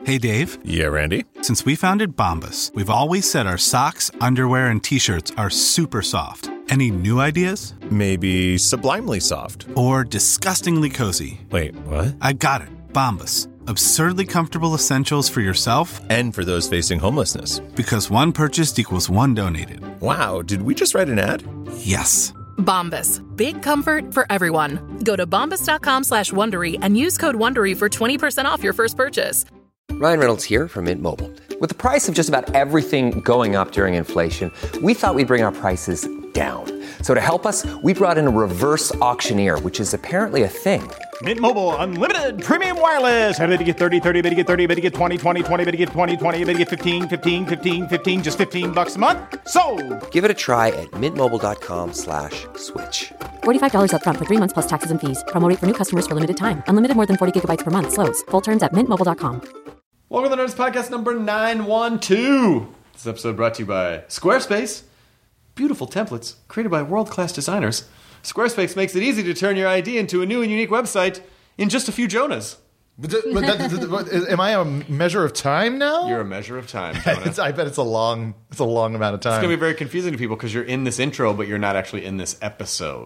Hey, Dave. Yeah, Randy? Since we founded Bombas, we've always said our socks, underwear, and T-shirts are super soft. Any new ideas? Maybe sublimely soft. Or disgustingly cozy. Wait, what? I got it. Bombas. Absurdly comfortable essentials for yourself and for those facing homelessness. Because one purchased equals one donated. Wow, did we just write an ad? Yes. Bombas. Big comfort for everyone. Go to bombas.com/Wondery and use code WONDERY for 20% off your first purchase. Ryan Reynolds here from Mint Mobile. With the price of just about everything going up during inflation, we thought we'd bring our prices down. So to help us, we brought in a reverse auctioneer, which is apparently a thing. Mint Mobile Unlimited Premium Wireless. How to get 30, 30, bit to get 30, bit to get 20, 20, 20, bit to get 20, 20, bit to get 15, 15, 15, 15, just $15 a month? Sold! Give it a try at mintmobile.com/switch. $45 up front for 3 months plus taxes and fees. Promo rate for new customers for limited time. Unlimited more than 40 gigabytes per month. Slows full terms at mintmobile.com. Welcome to the Nerds Podcast number 912. This episode brought to you by Squarespace. Beautiful templates created by world-class designers. Squarespace makes it easy to turn your idea into a new and unique website in just a few Jonas. Am I a measure of time now? You're a measure of time, Jonah. I bet it's a long amount of time. It's going to be very confusing to people because you're in this intro, but you're not actually in this episode.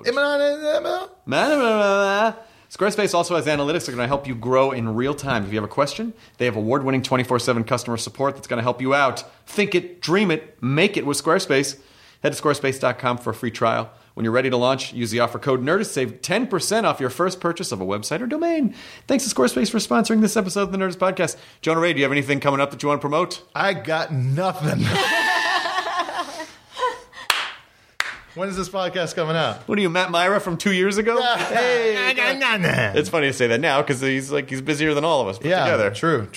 Squarespace also has analytics that are going to help you grow in real time. If you have a question, they have award-winning 24/7 customer support that's going to help you out. Think it, dream it, make it with Squarespace. Head to squarespace.com for a free trial. When you're ready to launch, use the offer code NERDIST. Save 10% off your first purchase of a website or domain. Thanks to Squarespace for sponsoring this episode of the Nerdist Podcast. Jonah Ray, do you have anything coming up that you want to promote? I got nothing. When is this podcast coming out? What are you, Matt Myra from 2 years ago? Hey, it's funny to say that now because he's busier than all of us put together. True.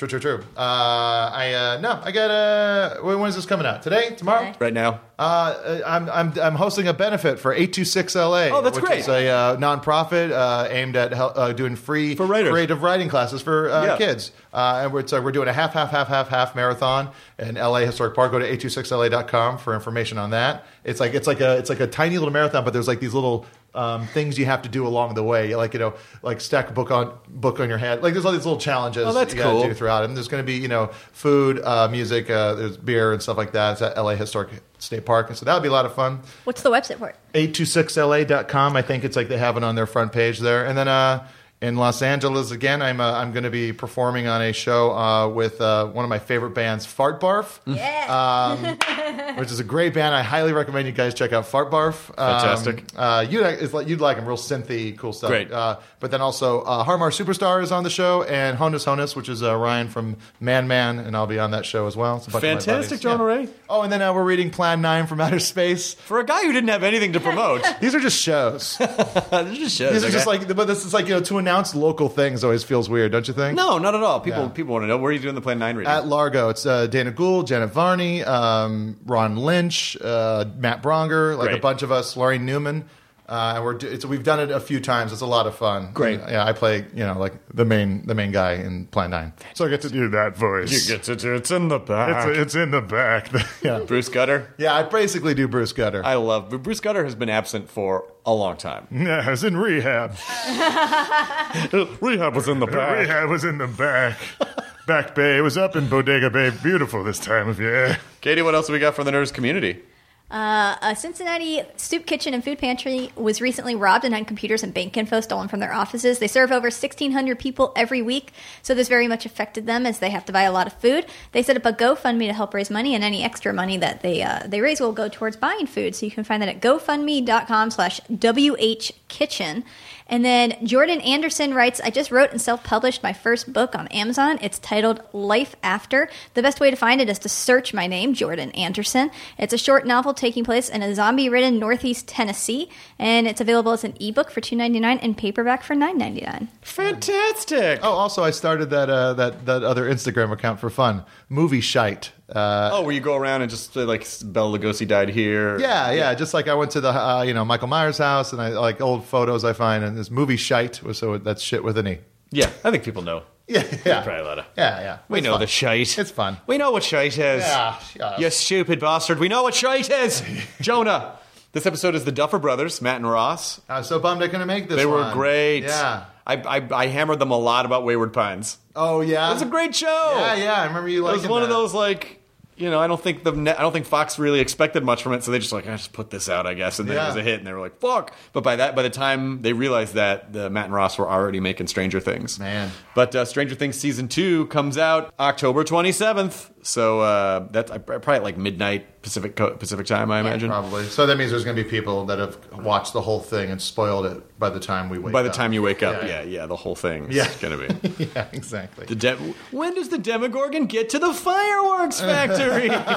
I got when is this coming out? Today? Tomorrow? Right now. I'm hosting a benefit for 826 LA. Oh, that's which great. Is a nonprofit aimed at doing free for writers. Creative writing classes for kids. And we're doing a half marathon in LA Historic Park. Go to 826la.com for information on that. It's like a tiny little marathon, but there's like these little things you have to do along the way, like stack a book on your head. Like there's all these little challenges you got to do throughout. And there's going to be food, music, there's beer and stuff like that. It's at LA Historic State Park, and so that would be a lot of fun. What's the website for it? 826la.com. I think it's like they have it on their front page there. And then in Los Angeles again, I'm going to be performing on a show with one of my favorite bands, Fart Barf. Yeah. Which is a great band. I highly recommend you guys check out Fart Barf. Fantastic. You'd like them, real synthy, cool stuff. Great. But then also Harmar Superstar is on the show, and Honus, which is Ryan from Man, and I'll be on that show as well. It's a bunch Fantastic, of my buddies. Jonah Ray. Oh, and then we're reading Plan 9 from Outer Space. For a guy who didn't have anything to promote. These are just shows. These are just shows. These are just but this is to announce local things always feels weird, don't you think? No, not at all. People want to know. Where are you doing the Plan 9 reading? At Largo. It's Dana Gould, Janet Varney, Ron Lynch, Matt Bronger, a bunch of us, Laurie Newman. And we've done it a few times. It's a lot of fun. Great. And, I play, the main guy in Plan 9. So I get to do that voice. You get to do it's in the back. It's in the back. Bruce Gutter? Yeah, I basically do Bruce Gutter. I love Bruce Gutter has been absent for a long time. Yeah, I was in rehab. Rehab was in the back. Rehab was in the back. Back Bay. It was up in Bodega Bay. Beautiful this time of year. Katie, what else have we got from the Nerds community? A Cincinnati soup kitchen and food pantry was recently robbed and had computers and bank info stolen from their offices. They serve over 1,600 people every week, so this very much affected them as they have to buy a lot of food. They set up a GoFundMe to help raise money, and any extra money that they raise will go towards buying food. So you can find that at gofundme.com/WHKitchen. And then Jordan Anderson writes, I just wrote and self-published my first book on Amazon. It's titled Life After. The best way to find it is to search my name, Jordan Anderson. It's a short novel taking place in a zombie-ridden Northeast Tennessee, and it's available as an ebook for $2.99 and paperback for $9.99. Fantastic! Oh, also I started that other Instagram account for fun, Movie Shite. Where you go around and just say, Bela Lugosi died here. Yeah. Just like I went to the Michael Myers house, and I like old photos I find, and this Movie Shite, so that's shit with an E. Yeah, I think people know. Yeah. Probably a lot of. Yeah. We know the shite. It's fun. We know what shite is. Yeah. You stupid bastard. We know what shite is. Jonah, This episode is the Duffer Brothers, Matt and Ross. I was so bummed I couldn't make this They one. were great. Yeah. I hammered them a lot about Wayward Pines. Oh, yeah? It was a great show. Yeah, I remember you liking it was one that. of those, like... I don't think Fox really expected much from it, so they just I just put this out, I guess, and then it was a hit, and they were like, "Fuck!" But by the time they realized that, Matt and Ross were already making Stranger Things. Man, but Stranger Things season 2 comes out October 27th, so that's probably at like midnight Pacific time, I imagine. Probably. So that means there's going to be people that have watched the whole thing and spoiled it by the time we wake up. By the time you wake up, yeah, the whole thing is going to be. Yeah, exactly. When does the Demogorgon get to the fireworks factory?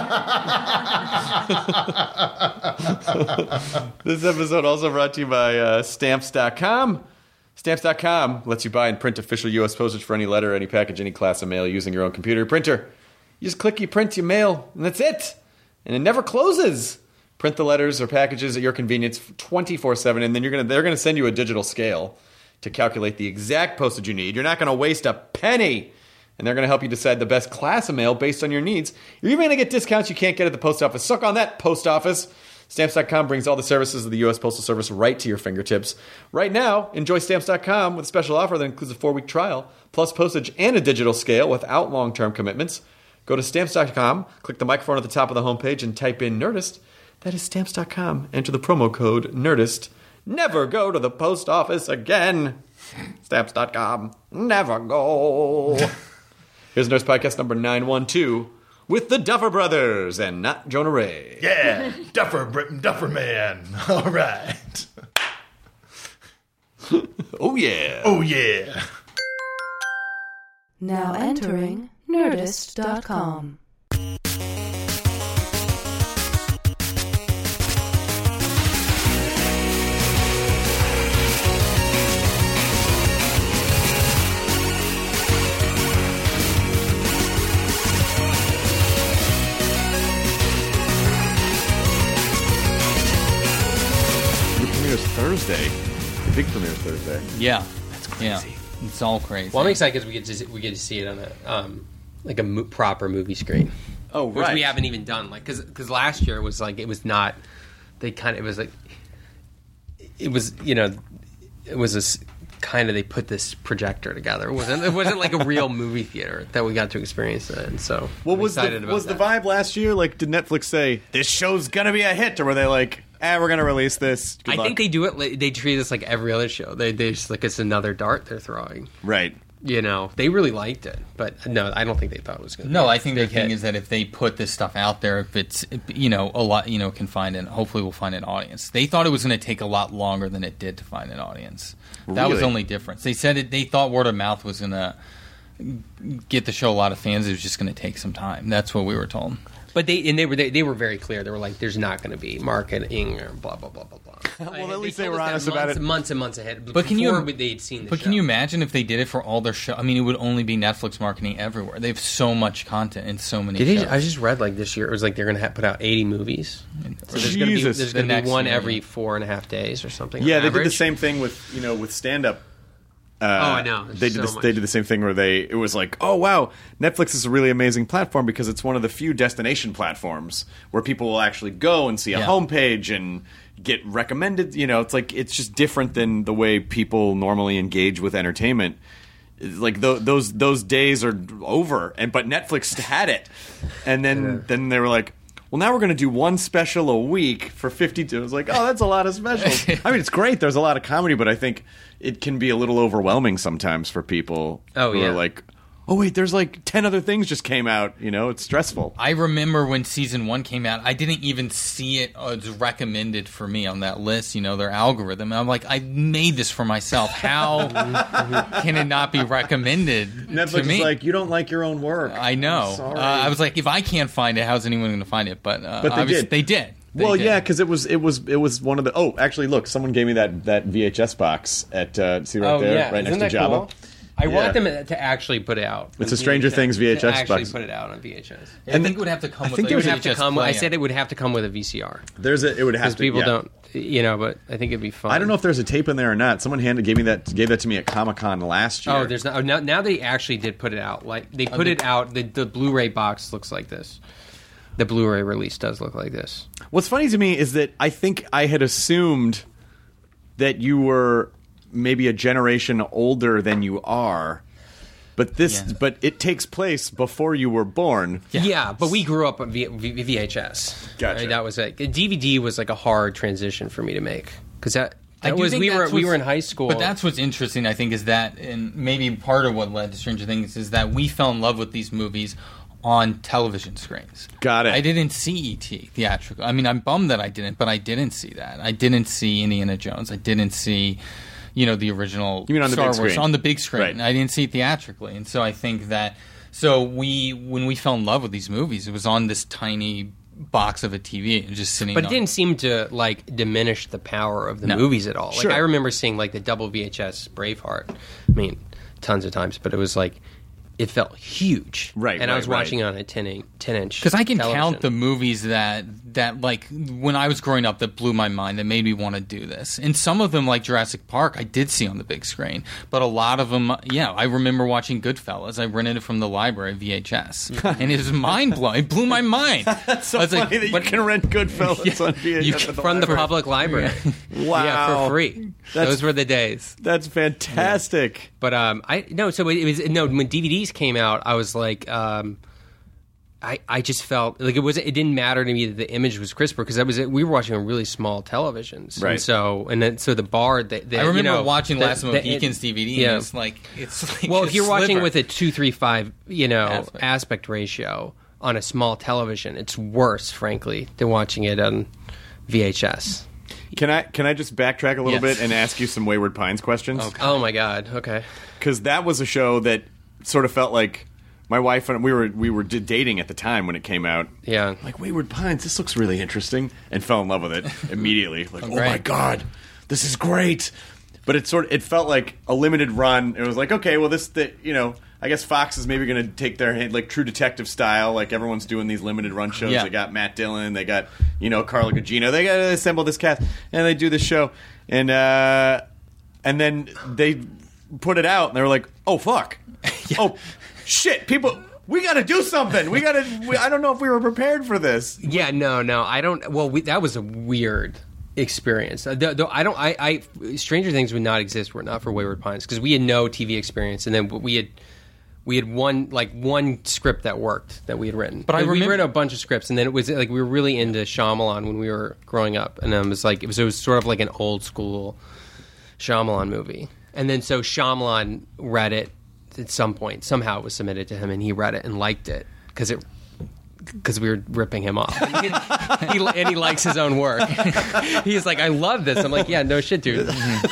This episode also brought to you by Stamps.com. Stamps.com lets you buy and print official U.S. postage for any letter, any package, any class of mail using your own computer printer. You just click, you print, you mail, and that's it. And it never closes. Print the letters or packages at your convenience 24/7, and then they're gonna send you a digital scale to calculate the exact postage you need. You're not gonna waste a penny. And they're going to help you decide the best class of mail based on your needs. You're even going to get discounts you can't get at the post office. Suck on that, post office. Stamps.com brings all the services of the U.S. Postal Service right to your fingertips. Right now, enjoy Stamps.com with a special offer that includes a 4-week trial, plus postage and a digital scale without long-term commitments. Go to Stamps.com, click the microphone at the top of the homepage, and type in Nerdist. That is Stamps.com. Enter the promo code Nerdist. Never go to the post office again. Stamps.com. Never go. Here's Nerdist Podcast number 912 with the Duffer Brothers and not Jonah Ray. Yeah, Duffer Man. All right. Oh, yeah. Oh, yeah. Now entering Nerdist.com. Thursday. The big premiere is Thursday. Yeah. That's crazy. Yeah. It's all crazy. Well, I'm excited because we get to see it on a proper movie screen. Oh, right. Which we haven't even done. Because last year it was not. They put this projector together. It wasn't like a real movie theater that we got to experience it in. So what was the vibe last year? Like, did Netflix say this show's gonna be a hit, or were they like, we're gonna release this? Good luck. think they do it. They treat this like every other show. They just like it's another dart they're throwing. Right. They really liked it, but no, I don't think they thought it was going to. No, I think the thing is that if they put this stuff out there, if it's a lot, can find it. Hopefully, we'll find an audience. They thought it was going to take a lot longer than it did to find an audience. That was the only difference. They said they thought word of mouth was going to get the show a lot of fans. It was just going to take some time. That's what we were told. But they were very clear. They were like, "There's not going to be marketing or blah blah blah blah blah." Well, at least they were honest about it. Months and months ahead. But they'd seen the show. Can you imagine if they did it for all their show? I mean, it would only be Netflix marketing everywhere. They have so much content and so many shows. I just read this year it was like they're going to put out 80 movies. There's going to be one every 4.5 days or something. Yeah, they did the same thing with stand-up. I know. They did the same thing where it was like, oh wow, Netflix is a really amazing platform because it's one of the few destination platforms where people will actually go and see a homepage and get recommended. It's like it's just different than the way people normally engage with entertainment. It's like those days are over, but Netflix had it, and then they were like, well, now we're going to do one special a week for 52. I was like, oh, that's a lot of specials. I mean, it's great. There's a lot of comedy, but I think it can be a little overwhelming sometimes for people who are like, oh, wait, there's like 10 other things just came out. It's stressful. I remember when season 1 came out, I didn't even see it as recommended for me on that list, their algorithm. And I'm like, I made this for myself. How can it not be recommended Netflix to me? Is like, you don't like your own work. I know. I was like, if I can't find it, how's anyone going to find it? But they did. They did. Yeah, because it was one of the. Oh, actually, look, someone gave me that VHS box at see right there, right next to Java. Cool? I want them to actually put it out. It's a Stranger Things VHS box. Actually put it out on VHS. I think it would have to come with a VHS player. I said it would have to come with a VCR. It would have to. People don't, but I think it'd be fun. I don't know if there's a tape in there or not. Someone gave that to me at Comic-Con last year. Oh, there's not. Now they actually did put it out. Like they put it out. The Blu-ray box looks like this. the Blu-ray release does look like this. What's funny to me is that I think I had assumed that you were maybe a generation older than you are. But but it takes place before you were born. Yeah, but we grew up on VHS. Gotcha. Right? That was a DVD was like a hard transition for me to make because we were in high school. But that's what's interesting, I think, is that, and maybe part of what led to Stranger Things is that we fell in love with these movies on television screens. Got it. I didn't see E.T. theatrical. I mean, I'm bummed that I didn't, but I didn't see that. I didn't see Indiana Jones. I didn't see, the original you mean on Star the big Wars screen? on the big screen. Right. I didn't see it theatrically, and so I think that when we fell in love with these movies, it was on this tiny box of a TV and just sitting. But it didn't seem to diminish the power of the movies at all. Sure. Like I remember seeing the double VHS Braveheart. I mean, tons of times, but it was it felt huge. Right. And I was watching it on a 10-inch because I can television. count the movies that when I was growing up that blew my mind, that made me want to do this. And some of them, like Jurassic Park, I did see on the big screen. But a lot of them, I remember watching Goodfellas. I rented it from the library VHS. And it was mind-blowing. It blew my mind. That's so funny that you can rent Goodfellas on VHS. From the public library. Wow. Yeah, for free. Those were the days. That's fantastic. Yeah. But when DVDs came out, I was like, I just felt like it didn't matter to me that the image was crisper because we were watching on really small televisions, right? And so the bar. I remember watching Last Mohicans DVD. Yeah. And it's like well, if you're watching with a 2:3:5, aspect ratio on a small television, it's worse, frankly, than watching it on VHS. Can I just backtrack a little bit and ask you some Wayward Pines questions? Oh my God. Okay. Because that was a show that sort of felt like my wife and we were dating at the time when it came out. Yeah. Like, Wayward Pines, this looks really interesting, and fell in love with it immediately. Like, oh my God, this is great. But it felt like a limited run. It was like, okay, well, I guess Fox is maybe going to take their hand, like True Detective style, like everyone's doing these limited run shows. Yeah. They got Matt Dillon, they got, Carla Gugino. They got to assemble this cast, and they do this show. And then they put it out, and they were like, oh, fuck. Yeah. Oh, shit, people... We got to do something. I don't know if we were prepared for this. Yeah, no, I don't. Well, that was a weird experience. Stranger Things would not exist were it not for Wayward Pines because we had no TV experience, and then we had one script that worked that we had written. But we read a bunch of scripts, and then it was like we were really into Shyamalan when we were growing up, and it was sort of like an old school Shyamalan movie, and then so Shyamalan read it. At some point, somehow it was submitted to him, and he read it and liked it because we were ripping him off. And he likes his own work. He's like, I love this. I'm like, yeah, no shit, dude.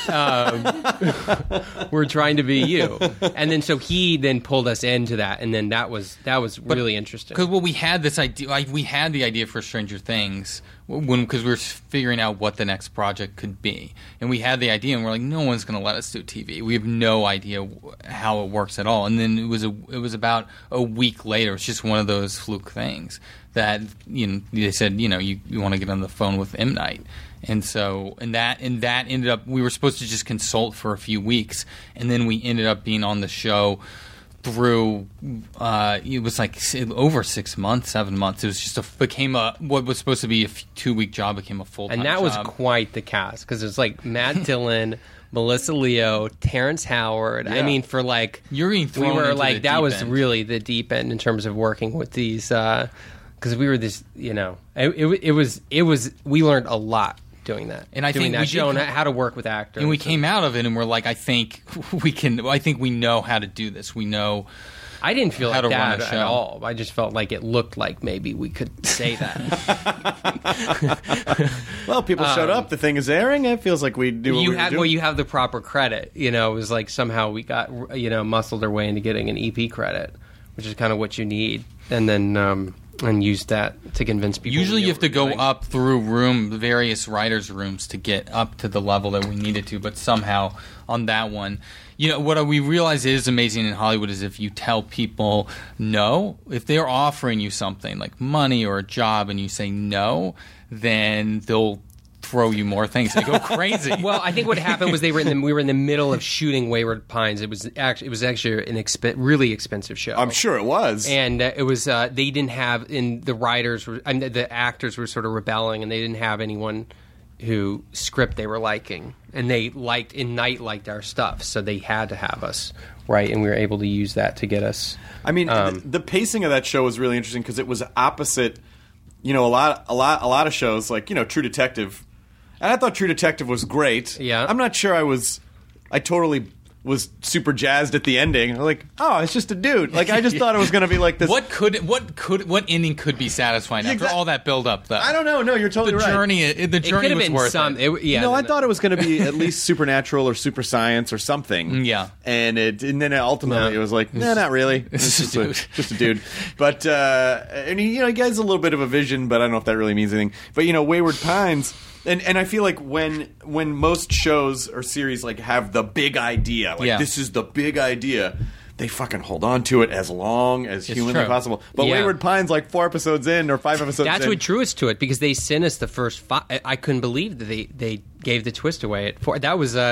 We're trying to be you. And then so he then pulled us into that, and then that was really interesting. Because we had this idea, we had the idea for Stranger Things because we were figuring out what the next project could be, and we had the idea, and we're like, no one's going to let us do TV. We have no idea how it works at all. And then it was about a week later. It's just one of those fluke things that they said you want to get on the phone with M. Night. And so, and that ended up, we were supposed to just consult for a few weeks, and then we ended up being on the show through, it was like over 6 months, 7 months. It was just what was supposed to be a 2-week job became a full-time job. And that was quite the cast, because it was like Matt Dillon, Melissa Leo, Terrence Howard. Yeah. I mean, for you're being thrown into the deep that was end. Really the deep end in terms of working with these, because we were this, it was, we learned a lot doing that. And I think showing how to work with actors. And we came out of it and we're like, I think we know how to do this. We know I didn't feel how like to run that a show. at all. I just felt like it looked like maybe we could say that. Well, people showed up. The thing is airing. It feels like we do what we were doing. Well, you have the proper credit. It was like somehow we got, muscled our way into getting an EP credit, which is kind of what you need. And then... and use that to convince people. Usually you have to go up through various writers' rooms to get up to the level that we needed to, but somehow on that one, what we realize is amazing in Hollywood is if you tell people no, if they're offering you something like money or a job and you say no, then they'll throw you more things. They go crazy. Well, I think what happened was we were in the middle of shooting Wayward Pines. It was actually an really expensive show. I'm sure it was. And it was they didn't have the actors were sort of rebelling, and they didn't have anyone who script they were liking, and Night liked our stuff, so they had to have us, right? And we were able to use that to get us. I mean, the pacing of that show was really interesting because it was opposite. A lot of shows like True Detective, and I thought True Detective was great. Yeah, I'm not sure I totally was super jazzed at the ending. I'm like, oh, it's just a dude. Like, I just thought it was going to be like this. What ending could be satisfying after all that build up? Though I don't know. No, you're totally right. The journey was worth it. I thought it was going to be at least supernatural or super science or something. Yeah, and then ultimately it was like, no, not really. It's just a dude. But and he gets a little bit of a vision, but I don't know if that really means anything. But Wayward Pines. And I feel like when most shows or series like have the big idea, this is the big idea, they fucking hold on to it as long as humanly possible. But Wayward Pines, like 4 episodes in or 5 episodes in. That's what drew us to it, because they sent us the first 5. I couldn't believe that they gave the twist away at 4. That was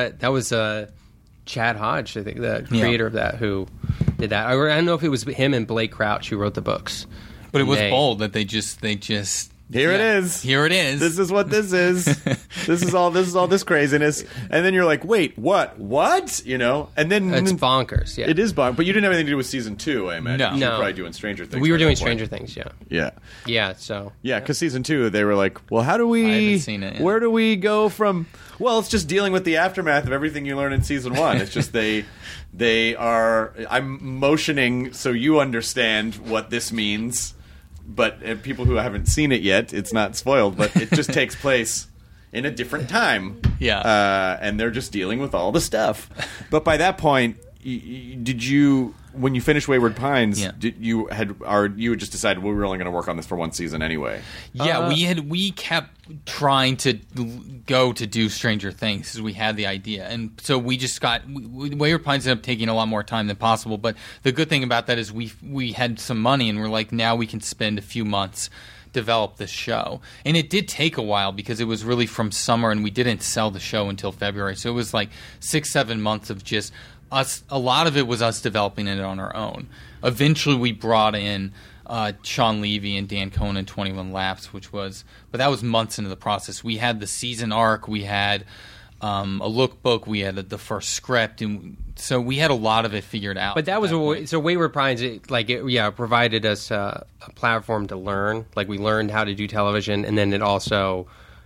Chad Hodge, I think, the creator of that, who did that. I don't know if it was him and Blake Crouch who wrote the books. But it was bold that they just Here it is. Here it is. This is what this is. This is all this craziness. And then you're like, wait, what? And then it's bonkers. Yeah, it is bonkers. But you didn't have anything to do with season 2, I imagine. No, you were probably doing Stranger Things. We were doing Stranger Things. Yeah. So because season 2, they were like, well, how do we? I haven't seen it yet. Where do we go from? Well, it's just dealing with the aftermath of everything you learn in season 1. It's just they are. I'm motioning so you understand what this means. But people who haven't seen it yet, it's not spoiled, but it just takes place in a different time. Yeah. And they're just dealing with all the stuff. But by that point, did you, when you finished Wayward Pines, you had just decided we were only going to work on this for 1 season anyway? Yeah, we kept trying to go to do Stranger Things because we had the idea, and so we just Wayward Pines ended up taking a lot more time than possible. But the good thing about that is we had some money, and we're like, now we can spend a few months develop this show. And it did take a while because it was really from summer, and we didn't sell the show until February, so it was like 6-7 months of just us. A lot of it was us developing it on our own. Eventually we brought in Sean Levy and Dan Cohen in 21 Laps, but that was months into the process. We had the season arc, we had a lookbook, we had the first script, and so we had a lot of it figured out. But that was so Wayward Pines, provided us a platform to learn. Like, we learned how to do television, and then it also,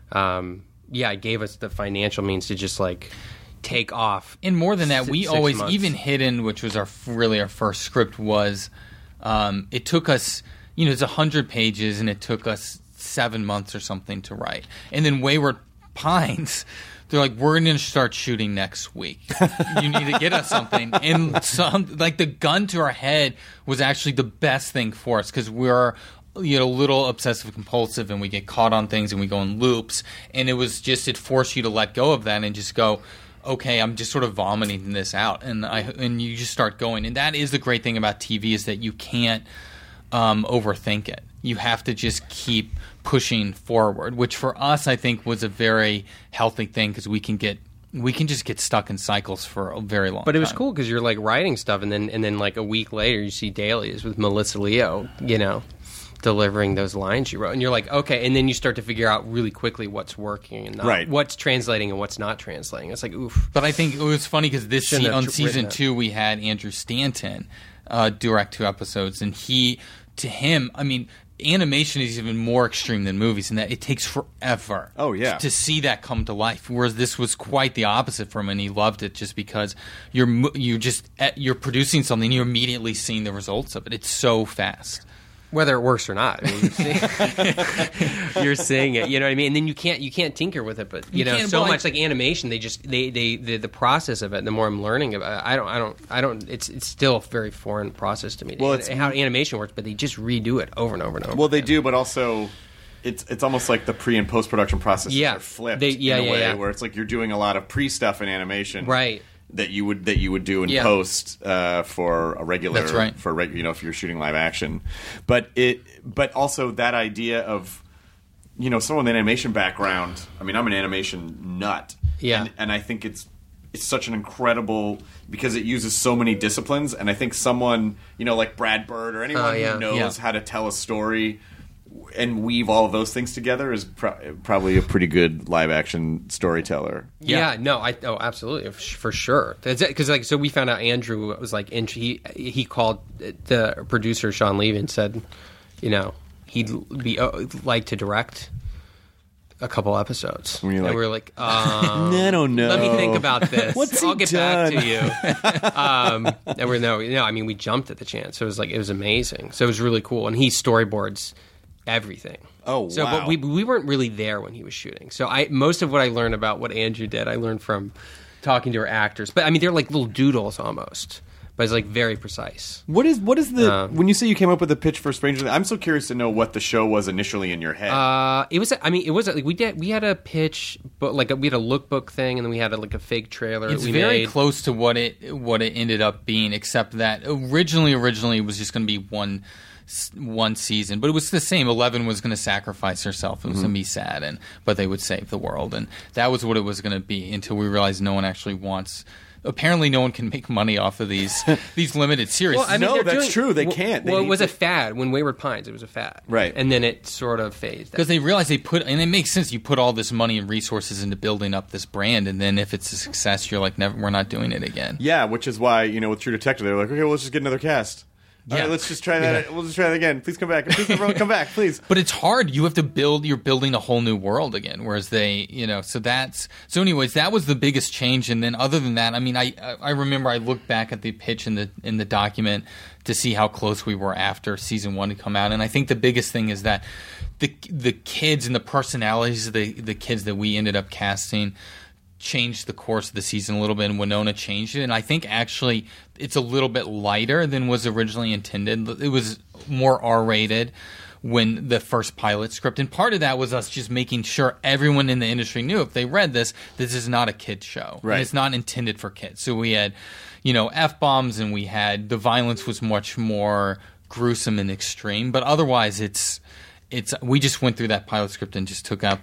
it gave us the financial means to just take off. And more than that, we always, months. even Hidden, which was our first script, was it took us, it's 100 pages, and it took us 7 months or something to write. And then Wayward Pines, they're like, we're going to start shooting next week. You need to get us something. And the gun to our head was actually the best thing for us, because we're a little obsessive compulsive, and we get caught on things, and we go in loops. And it was just, it forced you to let go of that and just go, okay, I'm just sort of vomiting this out, and you just start going. And that is the great thing about TV, is that you can't overthink it. You have to just keep pushing forward, which for us, I think, was a very healthy thing, because we can just get stuck in cycles for a very long time. But it was cool because you're writing stuff, and then like a week later, you see dailies with Melissa Leo, delivering those lines you wrote, and you're like, okay, and then you start to figure out really quickly what's working and not, what's translating and what's not translating. It's like, oof. But I think it was funny because on season 2 we had Andrew Stanton direct 2 episodes, and to him, I mean, animation is even more extreme than movies in that it takes forever. Oh yeah, to see that come to life. Whereas this was quite the opposite for him, and he loved it just because you're producing something, you're immediately seeing the results of it. It's so fast. Whether it works or not, I mean, you're seeing it. You know what I mean? And then you can't tinker with it. But so much like animation, the process of it. The more I'm learning about it, I don't. It's still a very foreign process to me. Well, it's how animation works, but they just redo it over and over and over. Well, they do, but also it's almost like the pre and post production process are flipped in a way where it's like you're doing a lot of pre stuff in animation, right? That you would do in post for a regular. That's right. If you're shooting live action, but also that idea of someone with an animation background. I mean, I'm an animation nut. Yeah. And I think it's such an incredible, because it uses so many disciplines, and I think someone, like Brad Bird or anyone who knows how to tell a story and weave all of those things together is probably a pretty good live action storyteller. Absolutely, for sure. Because so we found out Andrew was like, he called the producer Sean Levy and said, he'd be like to direct a couple episodes. And we were like, I don't know. Let me think about this. I'll get back to you. And we jumped at the chance. So it was amazing. So it was really cool. And he storyboards everything. Oh, wow. So, but we weren't really there when he was shooting. So most of what I learned about what Andrew did, I learned from talking to our actors. But they're like little doodles almost. But it's like very precise. What is the when you say you came up with a pitch for Stranger Things? I'm so curious to know what the show was initially in your head. It was like we had a pitch, but like we had a lookbook thing, and then we had a fake trailer. It's we very made. close to what it ended up being, except that originally it was just going to be one season, but it was the same. 11 was going to sacrifice herself. It was going to be sad, but they would save the world, and that was what it was going to be until we realized no one actually wants. Apparently, no one can make money off of these limited series. Well, that's true. They can't. It was a fad. When Wayward Pines, it was a fad. Right. And then it sort of phased. Because they realized and it makes sense, you put all this money and resources into building up this brand, and then if it's a success, you're like, we're not doing it again. Yeah, which is why, with True Detective, they're like, okay, well, let's just get another cast. All right, let's just try that. Yeah. We'll just try that again. Please come back. Please, everyone, come back, please. But it's hard. You have to you're building a whole new world again. Whereas they, so anyways, that was the biggest change. And then other than that, I remember I looked back at the pitch in the document to see how close we were after season 1 had come out. And I think the biggest thing is that the kids and the personalities of the kids that we ended up casting changed the course of the season a little bit, and Winona changed it. And I think actually it's a little bit lighter than was originally intended. It was more R-rated when the first pilot script, and part of that was us just making sure everyone in the industry knew if they read this is not a kid's show. Right. And it's not intended for kids. So we had, F-bombs, and we had the violence was much more gruesome and extreme. But otherwise, it's we just went through that pilot script and just took out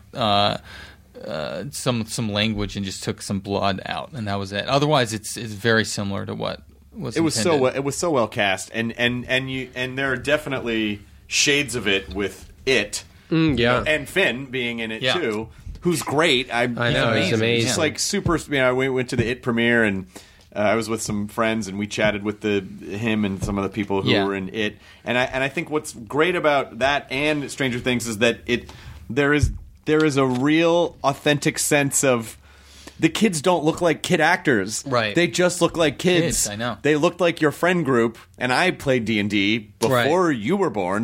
some language and just took some blood out, and that was it. Otherwise, it's very similar to what was intended. It was so well cast, and there are definitely shades of it with it. And Finn being in it too, who's great. I know, he's amazing. Just like super. We went to the It premiere, and I was with some friends, and we chatted with him and some of the people who were in it. And I think what's great about that and Stranger Things is that there is a real authentic sense of the kids don't look like kid actors. Right. They just look like kids. I know. They looked like your friend group, and I played D&D before you were born.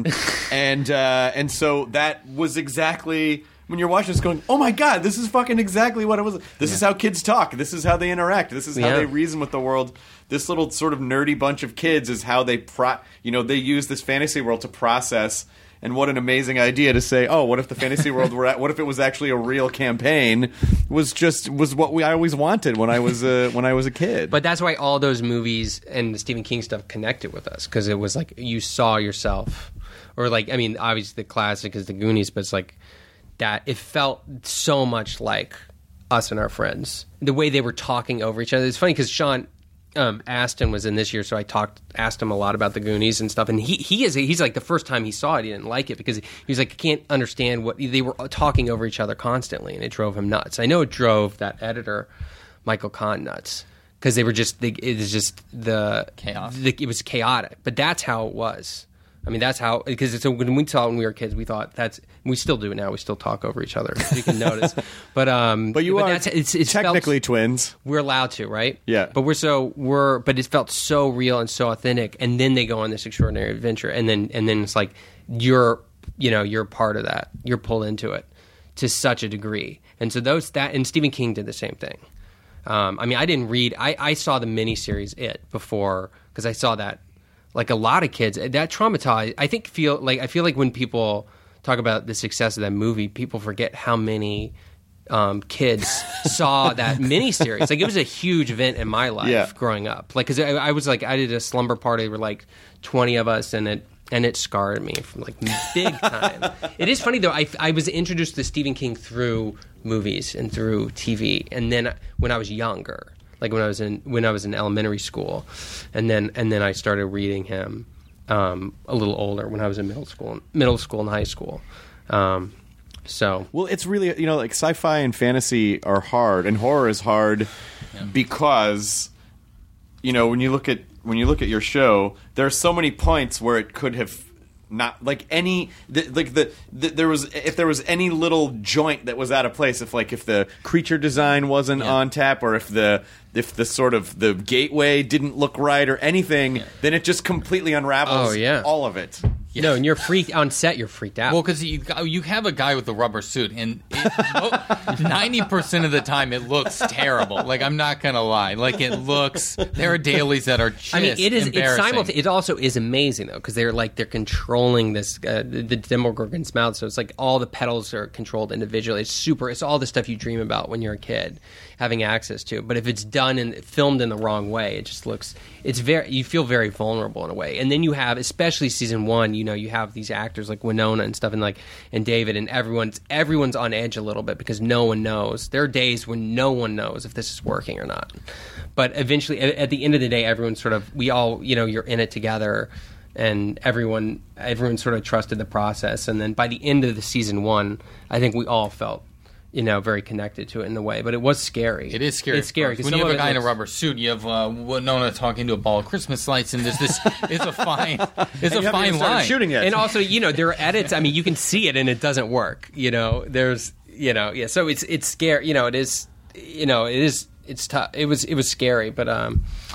and so that was exactly when you're watching this going, oh my God, this is fucking exactly what it was. This is how kids talk. This is how they interact. This is how they reason with the world. This little sort of nerdy bunch of kids is how they they use this fantasy world to process. And what an amazing idea to say, oh, what if the fantasy world what if it was actually a real campaign was what I always wanted when I was a kid. But that's why all those movies and the Stephen King stuff connected with us, because it was like you saw yourself, or like, obviously the classic is the Goonies, but it's like that it felt so much like us and our friends. The way they were talking over each other. It's funny because Sean Astin was in this year, so I asked him a lot about the Goonies and stuff, and he's like the first time he saw it, he didn't like it because he was like, I can't understand what they were talking over each other constantly, and it drove him nuts. I know it drove that editor Michael Kahn nuts because it was just the chaos. It was chaotic, but that's how it was. That's how, because when we saw it when we were kids, we thought we still do it now. We still talk over each other. You can notice, but it's technically twins. We're allowed to, right? Yeah. But but it felt so real and so authentic. And then they go on this extraordinary adventure, and then it's like you're part of that. You're pulled into it to such a degree. And so and Stephen King did the same thing. I didn't read. I saw the miniseries It before because I saw that. Like a lot of kids, that traumatized. I feel like when people talk about the success of that movie, people forget how many kids saw that miniseries. Like it was a huge event in my life growing up. Like because I was like I did a slumber party where like 20 of us, and And it scarred me from like big time. It is funny though. I was introduced to Stephen King through movies and through TV, and then when I was younger, like when I was in elementary school, and then I started reading him a little older when I was in middle school and high school. So well, it's really like sci-fi and fantasy are hard, and horror is hard because when you look at your show, there are so many points where it could have not like any there was if there was any little joint that was out of place, if the creature design wasn't on tap, or if the sort of the gateway didn't look right or anything, then it just completely unravels all of it. Yeah. No, and you're on set. You're freaked out. Well, because you have a guy with a rubber suit, and 90% of the time it looks terrible. Like, I'm not gonna lie. Like, it looks. There are dailies that are just embarrassing. It's simultaneous. It also is amazing though, because they're controlling this the Demogorgon's mouth. So it's like all the petals are controlled individually. It's super. It's all the stuff you dream about when you're a kid, having access to. But if it's done and filmed in the wrong way, it just looks. You feel very vulnerable in a way. And then you have, especially season 1, you have these actors like Winona and stuff, and David, and everyone's on edge a little bit because no one knows. There are days when no one knows if this is working or not. But eventually, at the end of the day, everyone's sort of, we all, you're in it together, and everyone sort of trusted the process. And then by the end of the season 1, I think we all felt very connected to it in a way, but it was scary. It is scary. It's scary when you have a guy in a rubber suit. You have Winona talking to a ball of Christmas lights, and there's this. It's a fine line. Shooting it, and also there are edits. I mean, you can see it, and it doesn't work. There's So it's scary. It is. It's tough. It was scary, but I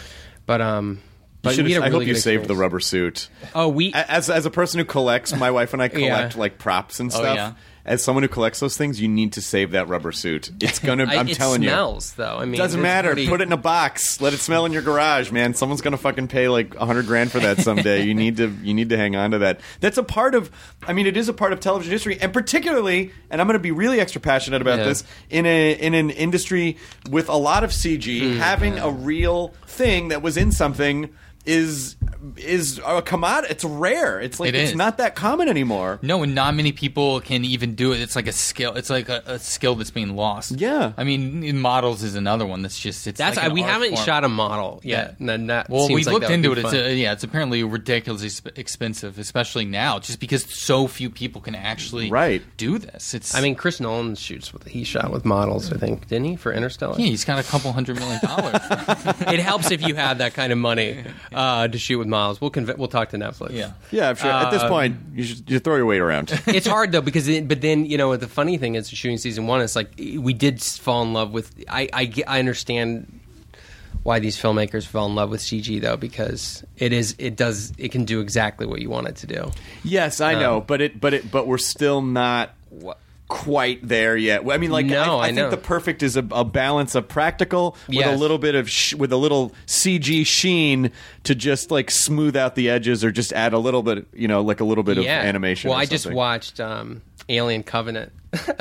hope you saved the rubber suit. Oh, we as a person who collects, my wife and I collect like props and stuff. Oh, yeah. As someone who collects those things, you need to save that rubber suit. It's gonna. I'm telling you, it smells though. I mean, doesn't matter. Put it in a box. Let it smell in your garage, man. Someone's gonna fucking pay like $100,000 for that someday. You need to hang on to that. That's a part of. I mean, it is a part of television history, and particularly, and I'm going to be really extra passionate about this in an industry with a lot of CG. Having a real thing that was in something is a commodity. It's rare. It's like it's not that common anymore. No, and not many people can even do it. It's like a skill. It's like a skill that's being lost. Yeah. I mean, in models is another one that's just. We haven't shot a model yet. Yeah. And that well, we looked into it. It's apparently ridiculously expensive, especially now, just because so few people can actually do this. I mean, Chris Nolan he shot with models, I think, didn't he, for Interstellar? Yeah, he's got a couple $100 million. It helps if you have that kind of money to shoot with models. We'll talk to Netflix. Yeah, I'm sure. At this point, you should throw your weight around. It's hard though but then the funny thing is, shooting season 1, it's like we did fall in love with. I understand why these filmmakers fell in love with CG though, because it can do exactly what you want it to do. Yes, I know, but we're still not quite there yet. I mean, like, I think the perfect is a balance of practical with a little bit of with a little CG sheen to just like smooth out the edges, or just add a little bit, like a little bit of animation. Well, I just watched Alien Covenant.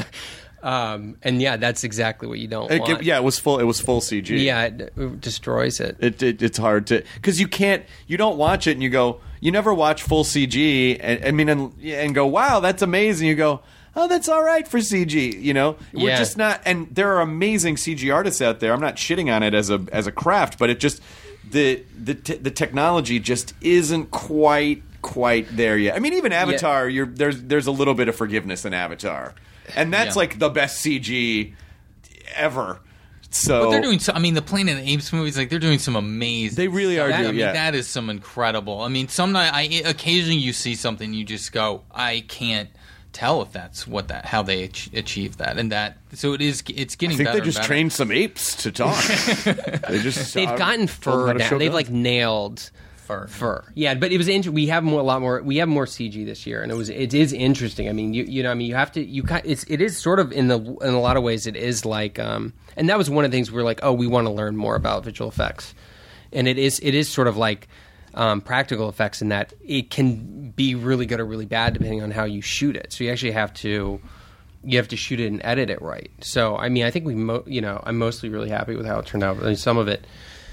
And that's exactly what you don't want. Yeah, it was full CG. Yeah, it destroys it. It's hard to, because you don't watch it and you go, you never watch full CG and go, wow, that's amazing. You go, oh, that's all right for CG. We're just not. And there are amazing CG artists out there. I'm not shitting on it as a craft, but it just the technology just isn't quite there yet. I mean, even Avatar, there's a little bit of forgiveness in Avatar, and that's like the best CG ever. So, but they're doing. The Planet of the Apes movies, like, they're doing some amazing. They really are. That is some incredible. I mean, occasionally you see something, you just go, I can't tell if that's how they achieve that, and that. So it's getting. I think better they just trained some apes to talk. They've gotten fur down. They've like nailed fur. Yeah, but it was interesting. We have a lot more. We have more CG this year, and it is interesting. I mean, you have to. It is sort of in a lot of ways. It is like, and that was one of the things we were like, oh, we want to learn more about visual effects, and it is sort of like. Practical effects in that it can be really good or really bad depending on how you shoot it. So you actually have to shoot it and edit it right. So I mean, I think I'm mostly really happy with how it turned out. I mean, some of it,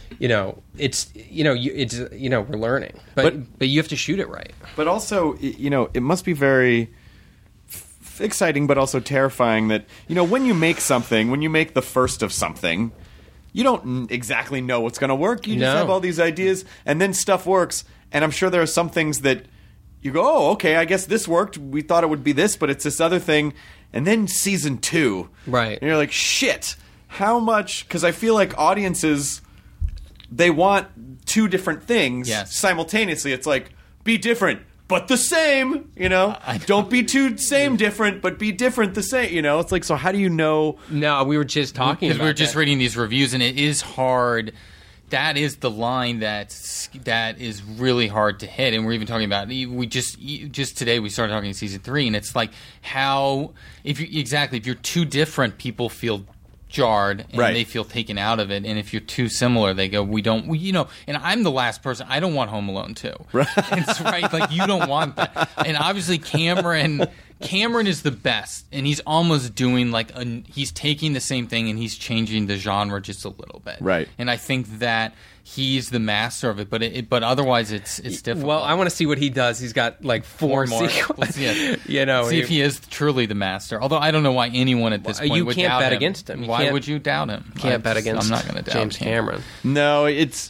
it's we're learning, but you have to shoot it right. But also, it must be very exciting, but also terrifying that when you make the first of something, you don't exactly know what's going to work. You just have all these ideas, and then stuff works. And I'm sure there are some things that you go, oh, okay, I guess this worked. We thought it would be this, but it's this other thing. And then season 2, right? And you're like, shit. How much? Because I feel like audiences, they want two different things simultaneously. It's like, be different, but the same, Don't be too same different, but be different the same, It's like, so how do you know? No, we were just talking about we were just reading these reviews, and it is hard. That is the line that is really hard to hit, and we're even talking about. We just today we started talking season 3, and it's like how if you're too different, people feel jarred and they feel taken out of it, and if you're too similar, they go, and I'm the last person. I don't want Home Alone 2. Right. It's right, like you don't want that. And obviously Cameron is the best, and he's almost doing he's taking the same thing and he's changing the genre just a little bit. Right. And I think that he's the master of it, but otherwise it's difficult. Well, I want to see what he does. He's got 4 more sequels. See if he is truly the master. Although I don't know why anyone at this point would doubt him. You can't bet against him. Why would you doubt him? Can't bet against. I'm not going to doubt James Cameron. No, it's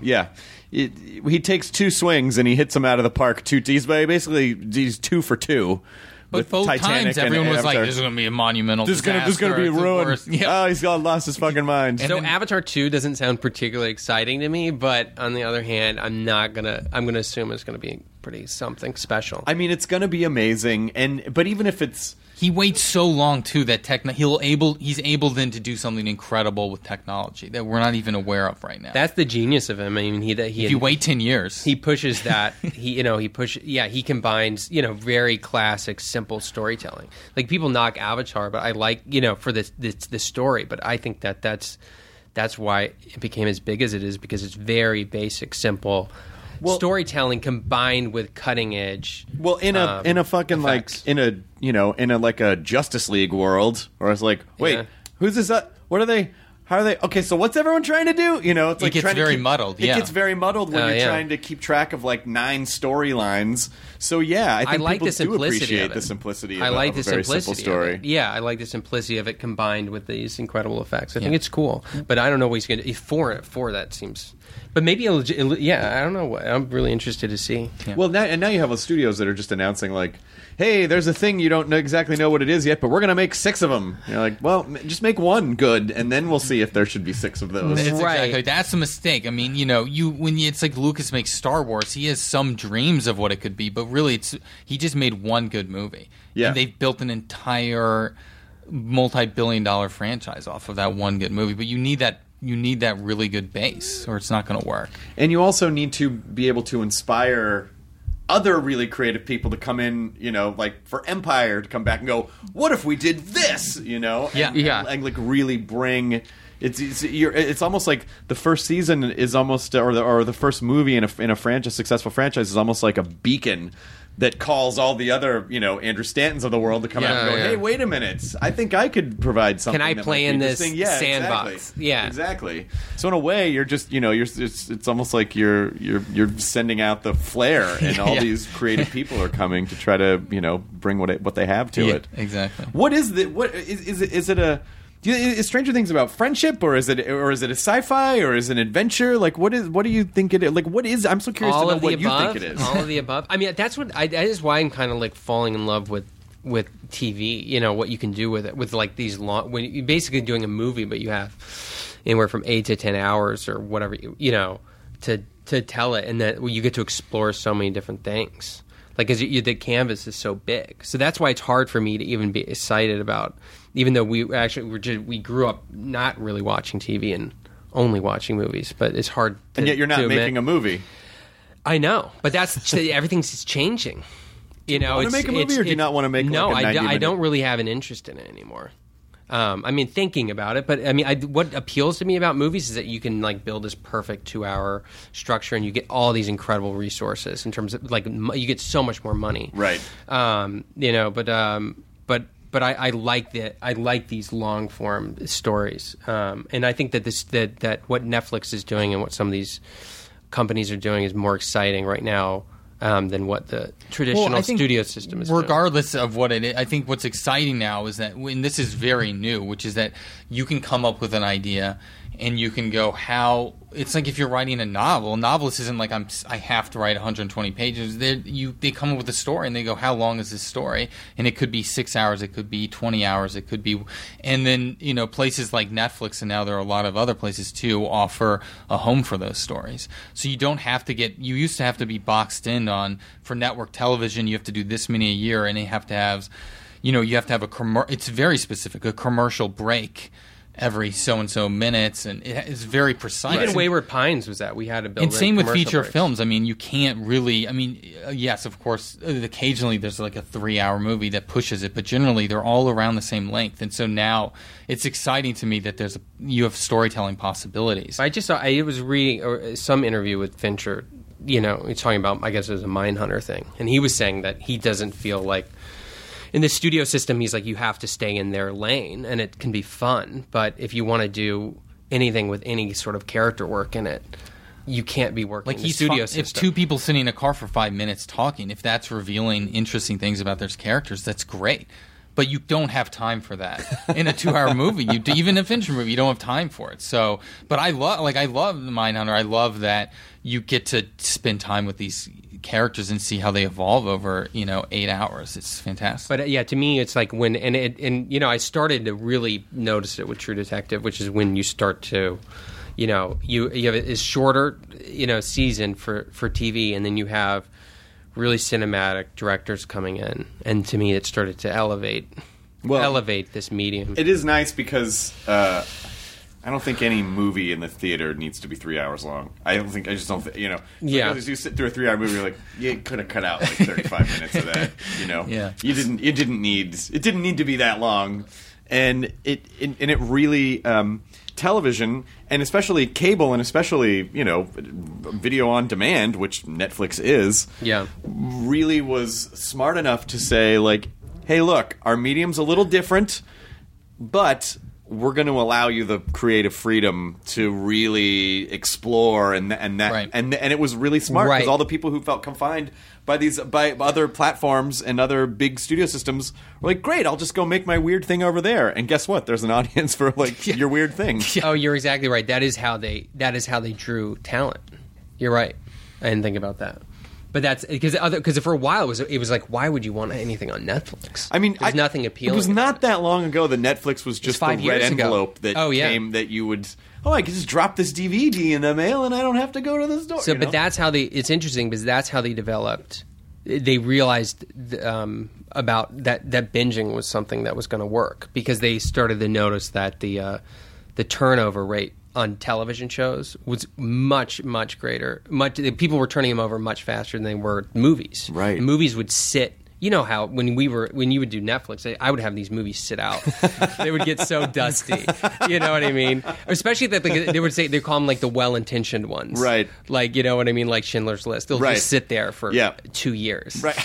he takes 2 swings and he hits them out of the park. He's 2 for 2. But both Titanic times, everyone was like, Avatar. "This is going to be a monumental disaster. This is going to be ruined." Yeah. Oh, he's lost his fucking mind. So Avatar 2 doesn't sound particularly exciting to me, but on the other hand, I'm going to assume it's going to be pretty something special. I mean, it's going to be amazing, but even if it's... He waits so long too that he's able then to do something incredible with technology that we're not even aware of right now. That's the genius of him. I mean, if you wait 10 years, he pushes that. He combines very classic simple storytelling. Like people knock Avatar, but I like for the story. But I think that's why it became as big as it is, because it's very basic, simple. Storytelling combined with cutting edge. Well, in a fucking effects. in a Justice League world, where it's like, wait, who's this? What are they? How are they? Okay, so what's everyone trying to do? It's like it gets very muddled. It gets very muddled when you're trying to keep track of 9 storylines. So I think like people the simplicity do appreciate of it. The simplicity. I like of the a very simplicity simple story. of it. Yeah, I like the simplicity of it combined with these incredible effects. I think it's cool, but I don't know what he's going to for that seems. But maybe I don't know. I'm really interested to see. Yeah. Well, now you have the studios that are just announcing hey, there's a thing you don't exactly know what it is yet, but we're going to make 6 of them. You're like, well, just make 1 good, and then we'll see if there should be 6 of those. Exactly. That's a mistake. I mean, it's like Lucas makes Star Wars, he has some dreams of what it could be, but really he just made 1 good movie. Yeah. And they've built an entire multi-billion-dollar franchise off of that 1 good movie, but you need that really good base, or it's not going to work. And you also need to be able to inspire other really creative people to come in, for Empire to come back and go, what if we did this, and really bring... It's almost like the first season is almost, or the first movie in a successful franchise is almost like a beacon that calls all the other, Andrew Stantons of the world to come out and go, hey, wait a minute, I think I could provide something. Can I play in this sandbox? Exactly. Yeah, exactly. So in a way, you're just, it's almost like you're sending out the flare, and all these creative people are coming to try to, bring what they have to it. Exactly. What is is Stranger Things about friendship, or is it a sci-fi, or is it an adventure? What do you think it is? What is? I'm so curious to know what you think it is. All of the above. I mean, that is why I'm kind of falling in love with TV. What you can do with it, with these long, when you're basically doing a movie, but you have anywhere from 8 to 10 hours or whatever, to tell it, and that you get to explore so many different things. Because the canvas is so big, so that's why it's hard for me to even be excited about. Even though we grew up not really watching TV and only watching movies, but it's hard. And yet you're not making a movie. I know, but that's everything's changing. Do you want to make a movie, or do you not want to make? No, I don't really have an interest in it anymore. I mean, thinking about it, but I mean, what appeals to me about movies is that you can build this perfect 2-hour structure, and you get all these incredible but I like these long form stories, and I think that that what Netflix is doing and what some of these companies are doing is more exciting right now than what the traditional studio system is. Regardless of what it is, I think what's exciting now is that when this is very new, which is that you can come up with an idea and you can go how. It's like if you're writing a novel. A novelist isn't like I have to write 120 pages. They come up with a story and they go, how long is this story? And it could be 6 hours, it could be 20 hours, it could be, and then places like Netflix, and now there are a lot of other places too, offer a home for those stories. So you don't have to you used to have to be boxed in on, for network television you have to do this many a year, and you have to have it's very specific, a commercial break every so-and-so minutes, and it's very precise. Even Wayward Pines was that. We had to build. And same with feature breaks. films. I mean, you can't really... I mean, yes, of course, occasionally there's like a 3-hour movie that pushes it, but generally they're all around the same length. And so now it's exciting to me that you have storytelling possibilities. I was reading some interview with Fincher, he's talking about, I guess it was a Mindhunter thing, and he was saying that he doesn't feel like in the studio system, he's like, you have to stay in their lane, and it can be fun. But if you want to do anything with any sort of character work in it, you can't be working in the studio system. If two people sitting in a car for 5 minutes talking, if that's revealing interesting things about their characters, that's great. But you don't have time for that in a 2-hour movie. Even a Fincher movie, you don't have time for it. So, but I love Mindhunter. I love that you get to spend time with these characters and see how they evolve over 8 hours. It's fantastic. But to me, it's like when I started to really notice it with True Detective, which is when you start to, you have a shorter season for TV, and then you have really cinematic directors coming in, and to me, it started to elevate this medium. It is nice because I don't think any movie in the theater needs to be 3 hours long. I just don't think, Yeah. Like, you sit through a 3-hour movie, you're like, you could have cut out like 35 minutes of that, Yeah. It didn't need to be that long. And it really, television, and especially cable, and especially, video on demand, which Netflix is, really was smart enough to say, like, hey, look, our medium's a little different, but we're going to allow you the creative freedom to really explore, and it was really smart because all the people who felt confined by other platforms and other big studio systems were like, great, I'll just go make my weird thing over there, and guess what? There's an audience for your weird thing. Oh, you're exactly right. That is how they drew talent. You're right. I didn't think about that. But that's because for a while it was like, why would you want anything on Netflix? I mean, there's nothing appealing. It was not that long ago that Netflix was just the red envelope that came that you would. Oh, I can just drop this DVD in the mail and I don't have to go to the store. So, but that's how it's interesting because that's how they developed. They realized about that binging was something that was going to work because they started to notice that the turnover rate on television shows was much, much greater. People were turning them over much faster than they were movies. Right. Movies would sit. You know how when you would do Netflix, I would have these movies sit out. They would get so dusty. You know what I mean? Especially that they call them like the well-intentioned ones, right? Like, you know what I mean? Like Schindler's List. They'll just sit there for 2 years. Right.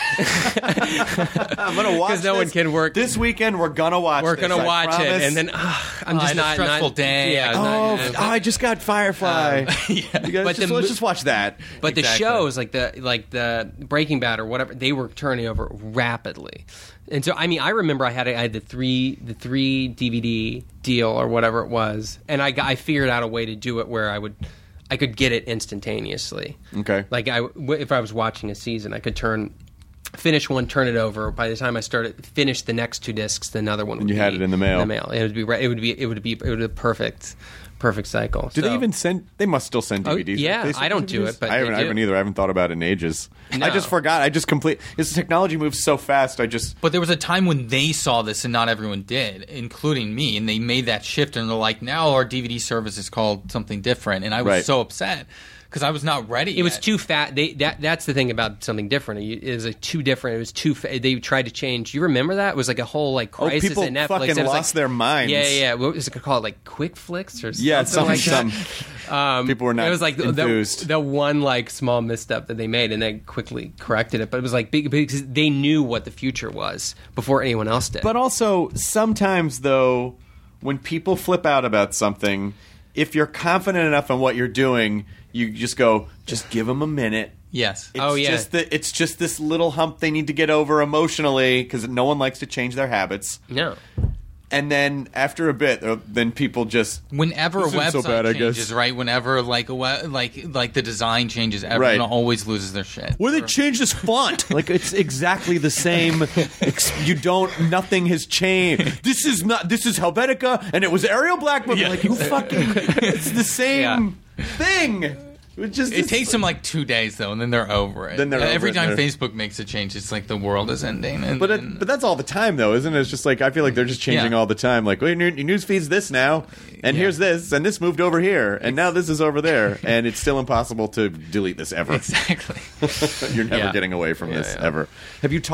I'm gonna watch because no one can work this weekend. We're gonna watch. We're gonna watch it, and then I'm just not stressful day. Yeah. I just got Firefly. You guys let's just watch that. But the shows like the Breaking Bad or whatever, they were turning over rapidly. And so, I mean, I remember I had the three DVD deal or whatever it was, and I figured out a way to do it where I could get it instantaneously. Okay. Like if I was watching a season, I could finish one, turn it over. By the time I finish the next 2 discs, the another one would be. And you had it in the mail. It would be a perfect cycle. Do they even send? They must still send DVDs. Yeah, I don't do it, but I haven't either. I haven't thought about it in ages. No. I just forgot. This technology moves so fast. But there was a time when they saw this, and not everyone did, including me, and they made that shift, and they're like, now our DVD service is called something different, and I was so upset because I was not ready. It was too fat. That's the thing about something different. It was like too different. It was too. They tried to change. You remember that? It was like a whole like crisis people at Netflix. fucking It was lost their minds. Yeah. What was it called? Like Quick Flicks or Yeah, something something. like that. People were not It was like enthused. the one like small misstep that they made, and they quickly corrected it. But it was like big because they knew what the future was before anyone else did. But also, sometimes, though, when people flip out about something, if you're confident enough in what you're doing, you just go, just give them a minute. Yes. It's just this little hump they need to get over emotionally because no one likes to change their habits. No. And then after a bit, then people just whenever a "This isn't website so bad, I changes, guess." right? Whenever like the design changes, everyone Right. always loses their shit. Well, they changed this font. Like, it's exactly the same. Nothing has changed. This is Helvetica, and it was Arial Black, but like, you fucking, it's the same thing. It takes them like 2 days though, and then they're over it. Then they're every over it. time Facebook makes a change, it's like the world is ending. And, But that's all the time, though, isn't it? It's just like, I feel like they're just changing Yeah. all the time. Like, well, your news feed's this now, and here's this, and this moved over here, and now this is over there, and it's still impossible to delete this ever. Exactly. You're never getting away from this ever. Have you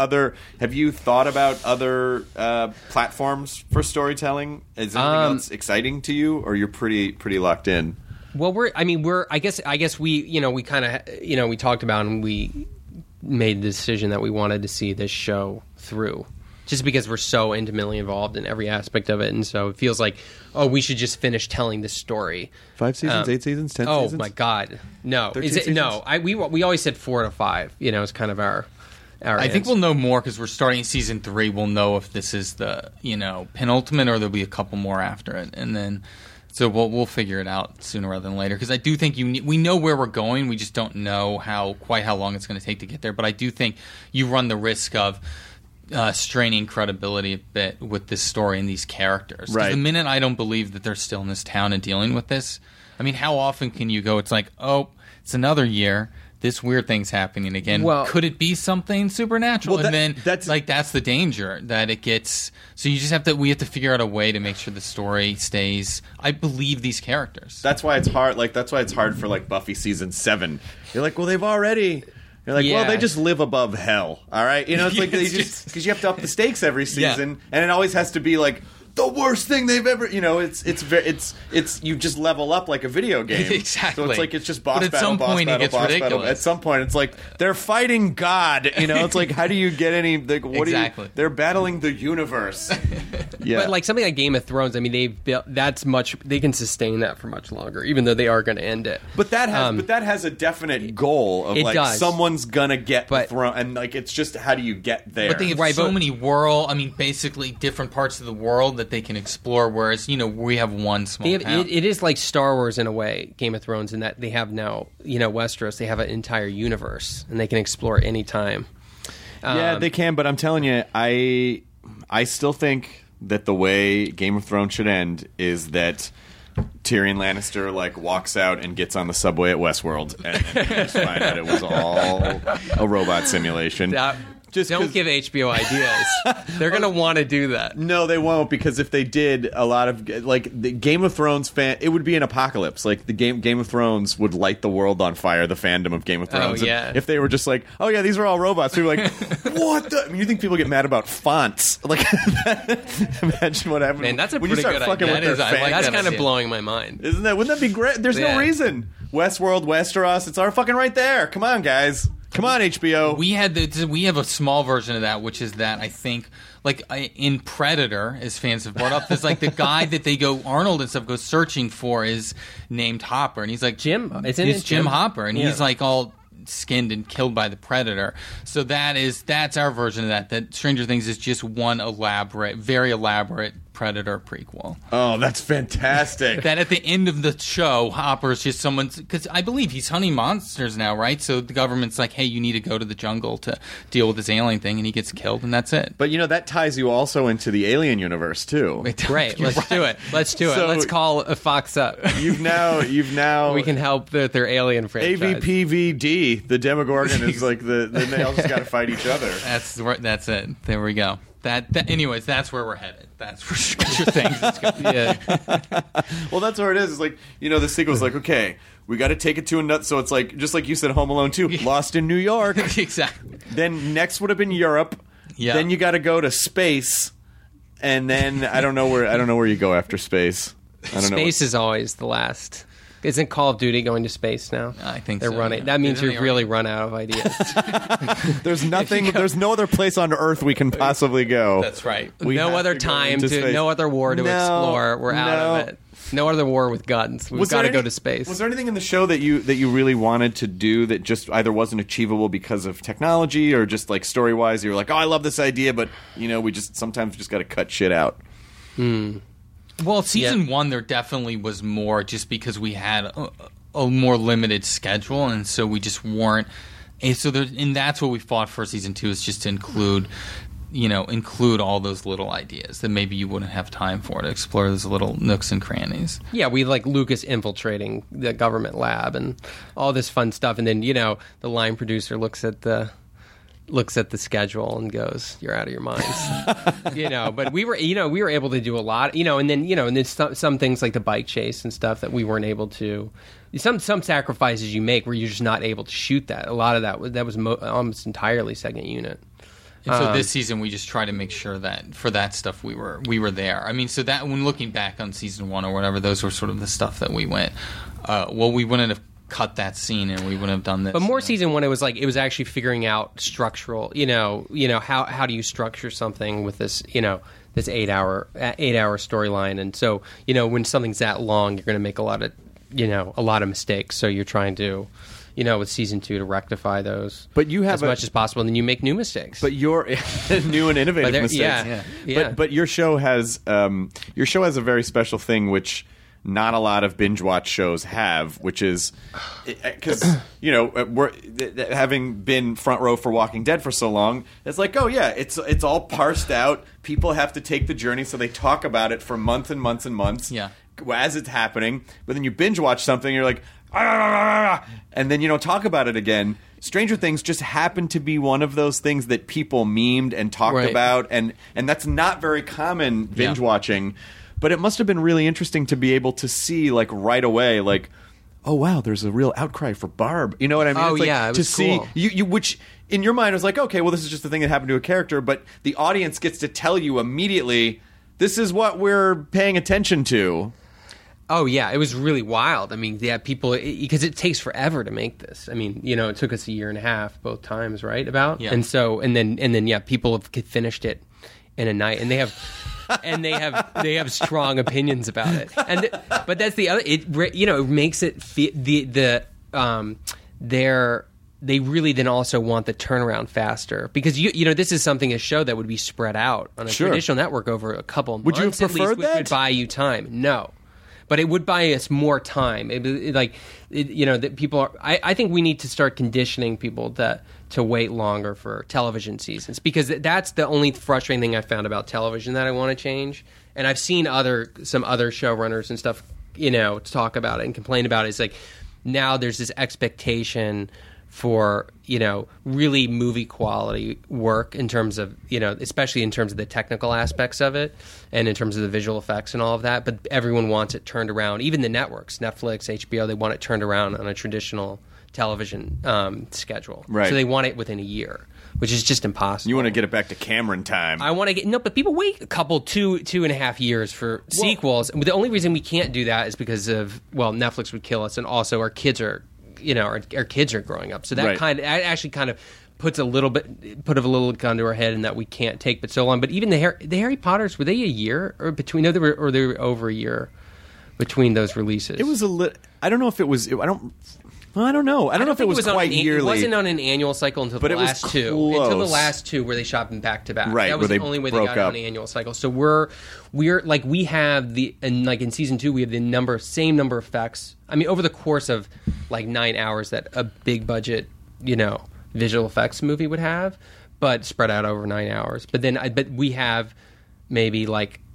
thought about other platforms for storytelling? Is anything else exciting to you, or you're pretty locked in? Well, I guess we kind of, we talked about and we made the decision that we wanted to see this show through just because we're so intimately involved in every aspect of it. And so it feels like, we should just finish telling this story. 5 seasons, 8 seasons, 10 seasons? Oh my God. No. 13 seasons? No. We always said 4 to 5, it's kind of our I think we'll know more because we're starting season 3. We'll know if this is the, penultimate or there'll be a couple more after it. And then... So we'll figure it out sooner rather than later because I do think we know where we're going. We just don't know quite how long it's going to take to get there. But I do think you run the risk of straining credibility a bit with this story and these characters. 'Cause the minute I don't believe that they're still in this town and dealing with this, I mean, how often can you go? It's like, it's another year. This weird thing's happening again. Well, could it be something supernatural? Well, and then that's the danger that it gets. So you just we have to figure out a way to make sure the story stays. I believe these characters. That's why it's hard. That's why it's hard for like Buffy season 7. You're like, well, they've already. You're like, well, they just live above hell. All right, it's like they just because you have to up the stakes every season, and it always has to be like the worst thing they've ever. It's you just level up like a video game. Exactly. So it's like it's just boss But at battle, some boss point, it battle, gets boss ridiculous. battle. At some point, it's like they're fighting God. It's like how do you get any? Like, what Exactly. They're battling the universe. Yeah. But like something like Game of Thrones, I mean, they've built they can sustain that for much longer, even though they are going to end it. But that has a definite goal of it like does. someone's gonna get the throne, and like it's just how do you get there? But they have so many basically different parts of the world that they can explore. Whereas we have one small town. It is like Star Wars in a way, Game of Thrones, in that they have now Westeros. They have an entire universe, and they can explore any time. Yeah, they can. But I'm telling you, I still think that the way Game of Thrones should end is that Tyrion Lannister like walks out and gets on the subway at Westworld, and then you just find out it was all a robot simulation. Don't give HBO ideas. They're going to want to do that. No, they won't, because if they did, a lot of like the Game of Thrones it would be an apocalypse. Like the Game of Thrones would light the world on fire. The fandom of Game of Thrones. Oh, yeah. And if they were just like, oh yeah, these are all robots, people are like, what the? I mean, you think people get mad about fonts? Like, imagine what happened. Man, that's a when you pretty start good fucking idea. with their fans. That's kind of blowing my mind. Isn't that? Wouldn't that be great? There's no reason. Westworld, Westeros, it's all fucking right there. Come on, guys. Come on, HBO. We have a small version of that, which is that I think, in Predator, as fans have brought up, there's like the guy that they go, Arnold and stuff, go searching for is named Hopper, and he's like Jim. It's Jim Hopper, and he's like all skinned and killed by the Predator. So that's our version of that. That Stranger Things is just one very elaborate Predator prequel. Oh, that's fantastic. That at the end of the show, Hopper's just someone's... Because I believe he's hunting monsters now, right? So the government's like, hey, you need to go to the jungle to deal with this alien thing, and he gets killed, and that's it. But, that ties you also into the Alien universe, too. Great. Let's do it. So, let's call a Fox up. You've now... We can help their Alien franchise. AVPVD, the Demogorgon, is like they all just got to fight each other. That's it. There we go. Anyways, that's where we're headed. That's where Stranger Things is going. Yeah. Well, that's where it is. It's like, the sequel's like, okay, we got to take it to another. So it's like, just like you said, Home Alone 2, Lost in New York. Exactly. Then next would have been Europe. Yeah. Then you got to go to space, and then I don't know where you go after space. I don't know. Space is always the last. Isn't Call of Duty going to space now? I think they're so, running. yeah. That means you've really run out of ideas. There's nothing. There's no other place on Earth we can possibly go. That's right. No other time no other war to explore. We're out of it. No other war with guns. We've got to go to space. Was there anything in the show that you really wanted to do that just either wasn't achievable because of technology or just like story wise? You were like, oh, I love this idea, but we just sometimes got to cut shit out. Well, season 1, there definitely was more just because we had a more limited schedule, and so we just weren't. And so and that's what we fought for season 2 is just to include all those little ideas that maybe you wouldn't have time for to explore those little nooks and crannies. Yeah, we like Lucas infiltrating the government lab and all this fun stuff, and then the line producer looks at the schedule and goes, "You're out of your minds," But we were able to do a lot, and then some things like the bike chase and stuff that we weren't able to. Some sacrifices you make where you're just not able to shoot that. A lot of that was almost entirely second unit. And so this season we just try to make sure that for that stuff we were there. I mean, so that when looking back on season 1 or whatever, those were sort of the stuff that we went. We wouldn't have cut that scene and we wouldn't have done this. But more season 1, it was actually figuring out structural. How do you structure something with this this 8-hour storyline, and so when something's that long, you're going to make a lot of mistakes. So you're trying to. With season 2 to rectify those, but you have as much as possible, and then you make new mistakes. But you're new and innovative mistakes. Yeah. But your show has a very special thing which not a lot of binge watch shows have, which is because we're having been front row for Walking Dead for so long. It's like, oh yeah, it's all parsed out. People have to take the journey, so they talk about it for months and months and months. Yeah. As it's happening, but then you binge watch something, you're like. And then you don't talk about it again. Stranger Things just happened to be one of those things that people memed and talked about, and that's not very common binge watching. But it must have been really interesting to be able to see right away, oh wow, there's a real outcry for Barb. You know what I mean? Oh, it's yeah, it was to cool. see you which in your mind was like, okay, well this is just a thing that happened to a character, but the audience gets to tell you immediately, this is what we're paying attention to. Oh yeah, it was really wild. I mean, people because it takes forever to make this. I mean, it took us a year and a half both times, right? And then people have finished it in a night, and they have strong opinions about it. But that's the other. It makes it they really then also want the turnaround faster because this is a show that would be spread out on a traditional network over a couple months. Would you have preferred that? Which would buy you time. No. But it would buy us more time. That people are. I think we need to start conditioning people to wait longer for television seasons because that's the only frustrating thing I found about television that I want to change. And I've seen some other showrunners and stuff, talk about it and complain about it. It's like now there's this expectation for really movie quality work in terms of especially in terms of the technical aspects of it and in terms of the visual effects and all of that, but everyone wants it turned around. Even the networks, Netflix, HBO, they want it turned around on a traditional television schedule. Right. So they want it within a year, which is just impossible. You want to get it back to Cameron time. I want to but people wait a couple 2.5 years for sequels. The only reason we can't do that is because of Netflix would kill us, and also our kids are our kids are growing up, so that actually kind of put a little gun to our head, and that we can't take but so long. But even the Harry Potters, were they a year or between? No, they were over a year between those releases. It was I don't know if it was. I don't know. I don't know if it was quite yearly. It wasn't on an annual cycle until the last two. Close. Until the last two, where they shot them back to back. Right, that was the only way they got it on an annual cycle. So we're we have in season 2 we have the same number of effects. I mean, over the course of 9 hours that a big budget visual effects movie would have, but spread out over 9 hours. But we have maybe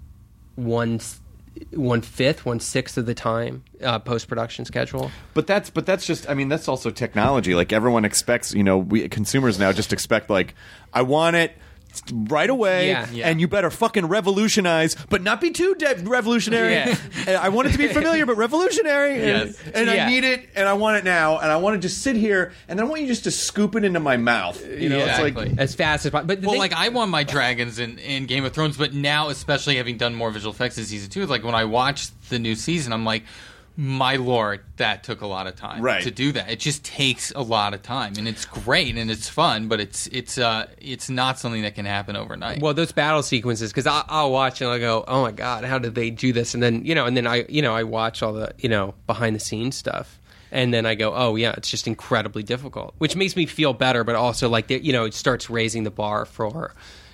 1/6 of the time post-production schedule. But that's just, that's also technology. Everyone expects, we consumers now just expect I want it right away, and you better fucking revolutionize, but not be too revolutionary. And I want it to be familiar, but revolutionary. And I need it, and I want it now, and I want to just sit here, and then I want you just to scoop it into my mouth. You know, it's like as fast as possible. But like I want my dragons in Game of Thrones, but now, especially having done more visual effects in season 2, it's like when I watch the new season, I'm like, my lord, that took a lot of time to do that. It just takes a lot of time, and it's great and it's fun, but it's not something that can happen overnight. Well, those battle sequences, because I'll watch and I'll go, oh my god, how did they do this? And then I watch all the behind the scenes stuff, and then I go, oh yeah, it's just incredibly difficult, which makes me feel better, but also like it starts raising the bar for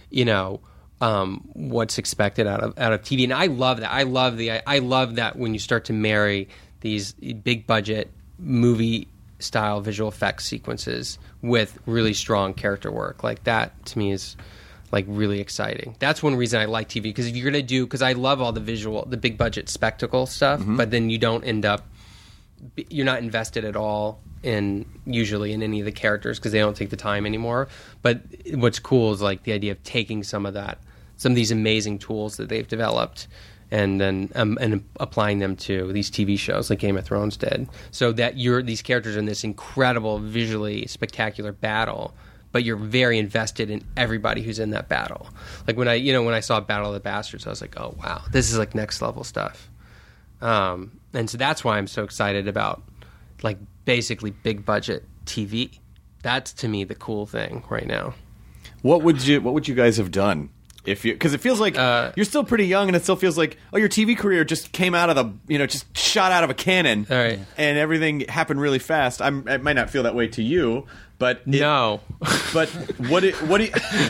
what's expected out of TV, and I love that. I love that when you start to marry these big budget movie style visual effects sequences with really strong character work. Like that to me is like really exciting. That's one reason I like TV, because if you're gonna because I love all the big budget spectacle stuff, but then you don't end up, you're not invested at all usually in any of the characters because they don't take the time anymore. But what's cool is like the idea of taking some of these amazing tools that they've developed and then and applying them to these TV shows like Game of Thrones did, so that these characters are in this incredible, visually spectacular battle, but you're very invested in everybody who's in that battle. Like when I saw Battle of the Bastards, I was like, oh wow, this is like next level stuff. And so that's why I'm so excited about like basically big budget TV. That's to me the cool thing right now. What would you guys have done? Because it feels like you're still pretty young, and it still feels like your TV career just came out of just shot out of a cannon, and everything happened really fast. It might not feel that way to you, but no. But what do you?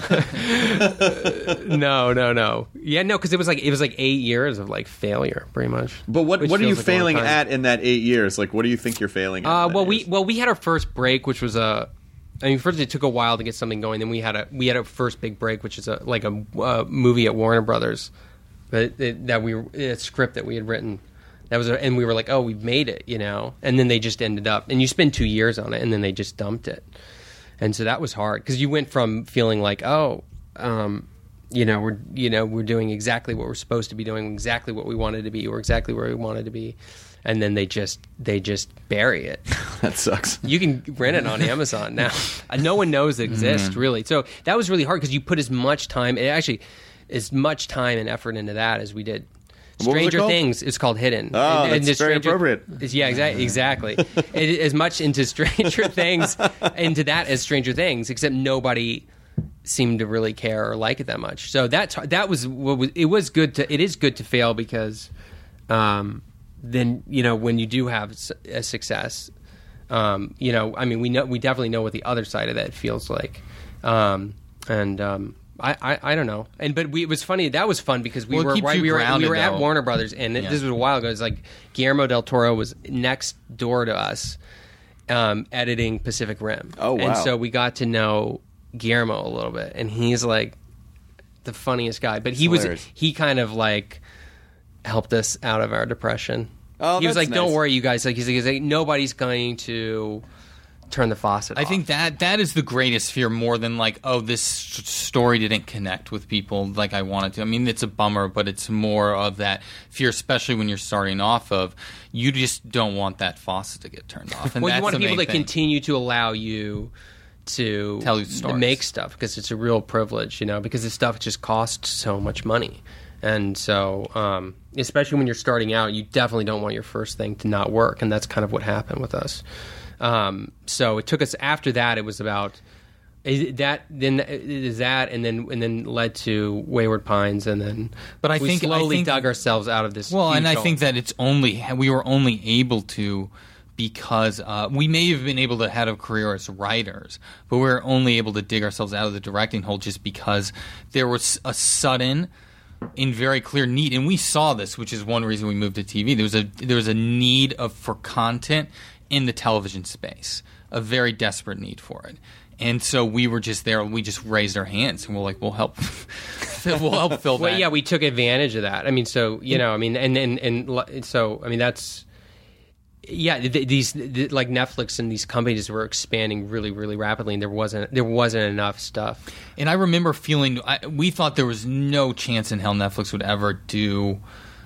No. Yeah, no, because it was like 8 years of like failure, pretty much. But what are you failing at in that 8 years? Like, what do you think you're failing at? We had our first break, which was first it took a while to get something going. Then we had a first big break, which is a movie at Warner Brothers, a script that we had written. And we were like, oh, we've made it, And then they just ended up, and you spend 2 years on it, and then they just dumped it, and so that was hard because you went from feeling like, we're doing exactly what we're supposed to be doing, exactly what we wanted to be, or exactly where we wanted to be. And then they just bury it. That sucks. You can rent it on Amazon now. No one knows it exists, really. So that was really hard because you put as much time and effort into that as we did. Stranger Things is called Hidden. Oh, that's very appropriate. Yeah, exactly. As much into Stranger Things, into that as Stranger Things, except nobody seemed to really care or like it that much. So that was what was. It was good to. It is good to fail because. Then when you do have a success, we definitely know what the other side of that feels like, I don't know. It was funny. That was fun because we were at Warner Brothers, and this was a while ago. It's like Guillermo del Toro was next door to us, editing Pacific Rim. Oh wow! And so we got to know Guillermo a little bit, and he's like the funniest guy. But he kind of like helped us out of our depression. Oh, he was like, nice. "Don't worry, you guys." Like he's like, nobody's going to turn the faucet off. I think that is the greatest fear, more than like, oh, this story didn't connect with people like I wanted to. I mean, it's a bummer, but it's more of that fear, especially when you're starting off of, you just don't want that faucet to get turned off. And well, that's you want the people main to thing. continue to allow you to tell you stories, make stuff, because it's a real privilege, because this stuff just costs so much money. And so, especially when you're starting out, you definitely don't want your first thing to not work, and that's kind of what happened with us. So it took us, after that, it was about that, and then led to Wayward Pines, and then we slowly dug ourselves out of this. Well, and I hole. think that we were only able to because we may have been able to have a career as writers, but we were only able to dig ourselves out of the directing hole just because there was a sudden and very clear need, and we saw this, which is one reason we moved to TV. There was a need for content in the television space, a very desperate need for it, and so we were just there. We just raised our hands and we're like, we'll help fill that. Well, yeah, we took advantage of that. I mean, so and so I mean, that's Yeah, like Netflix and these companies were expanding really, really rapidly, and there wasn't enough stuff. And I remember feeling we thought there was no chance in hell Netflix would ever do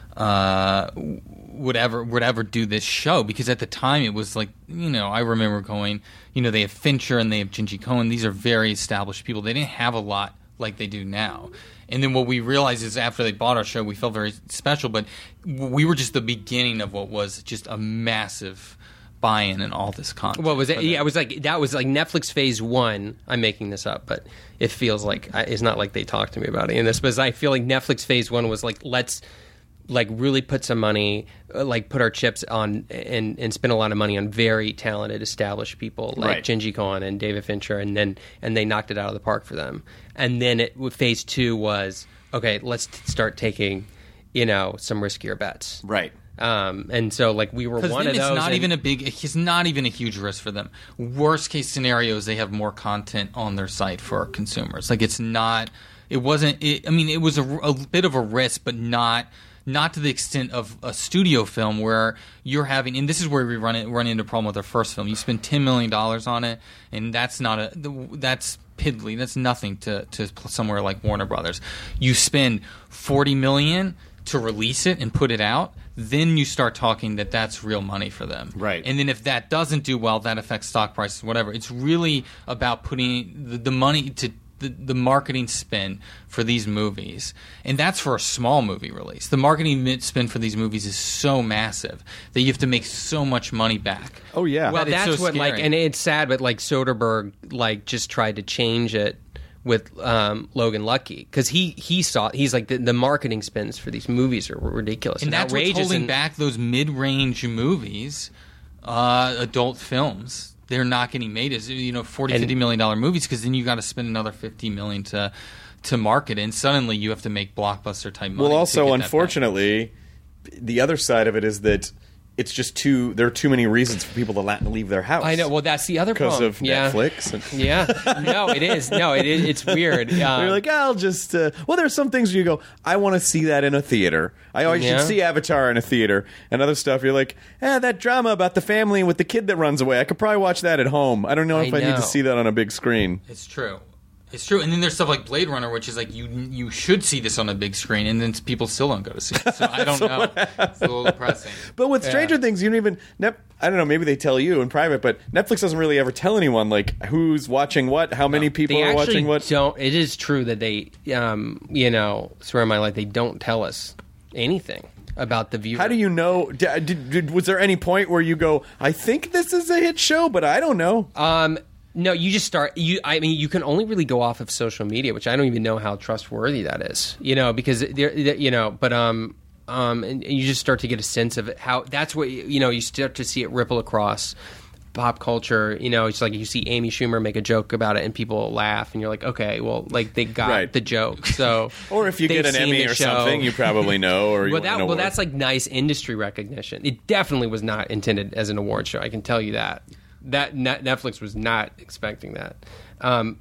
would ever do this show, because at the time it was like, I remember going, they have Fincher and they have Jenji Kohan. These are very established people. They didn't have a lot like they do now. And then what we realized is after they bought our show, we felt very special, but we were just the beginning of what was just a massive buy-in and all this content. What was it? Yeah, it was like that was like Netflix phase 1. I'm making this up, but it feels like it's not like they talked to me about it in this. But I feel like Netflix phase 1 was like, let's really put some money, put our chips on and spend a lot of money on very talented, established people like Jenji Kohan and David Fincher, and they knocked it out of the park for them. And then phase 2 was, okay, let's start taking, some riskier bets. Right. And so we were one of those. It's not even a huge risk for them. Worst case scenario is they have more content on their site for consumers. It was a bit of a risk, but not to the extent of a studio film where you're having, and this is where we run into a problem with our first film. You spend $10 million on it, and that's piddly. That's nothing to somewhere like Warner Brothers. You spend $40 million to release it and put it out, then you start talking that's real money for them. Right. And then if that doesn't do well, that affects stock prices, whatever. It's really about putting the money to the marketing spend for these movies, and that's for a small movie release. The marketing spend for these movies is so massive that you have to make so much money back. Oh yeah, well that's so what scary. And it's sad, but Soderbergh just tried to change it with Logan Lucky, because he's like the marketing spends for these movies are ridiculous and that's outrageous, what's holding back those mid-range movies, adult films. They're not getting made as $40-50 million movies, because then you got to spend another $50 million to market it, and suddenly you have to make blockbuster type money. Well, also, unfortunately, the other side of it is that it's just there are too many reasons for people to leave their house. I know. Well, that's the other problem. Because of Netflix. And No, it is. No, it's weird. You're like, I'll just... there's some things where you go, I want to see that in a theater. I always should see Avatar in a theater. And other stuff, you're like, that drama about the family with the kid that runs away, I could probably watch that at home. I don't know if I need to see that on a big screen. It's true. It's true, and then there's stuff like Blade Runner, which is like you should see this on a big screen, and then people still don't go to see it. So I don't know. It's a little depressing. But with Stranger Things, you don't even... I don't know, maybe they tell you in private, but Netflix doesn't really ever tell anyone, who's watching what, how many people are watching what. It is true that they, swear on my life, they don't tell us anything about the viewer. How do you know? Was there any point where you go, I think this is a hit show, but I don't know? No, you just start. You can only really go off of social media, which I don't even know how trustworthy that is. Because and you just start to get a sense of how. That's what you start to see it ripple across pop culture. It's like you see Amy Schumer make a joke about it, and people laugh, and you're like, okay, well, they got the joke. So, or if you get an Emmy or something, you probably know. Or that's like nice industry recognition. It definitely was not intended as an award show. I can tell you that. That Netflix was not expecting that, so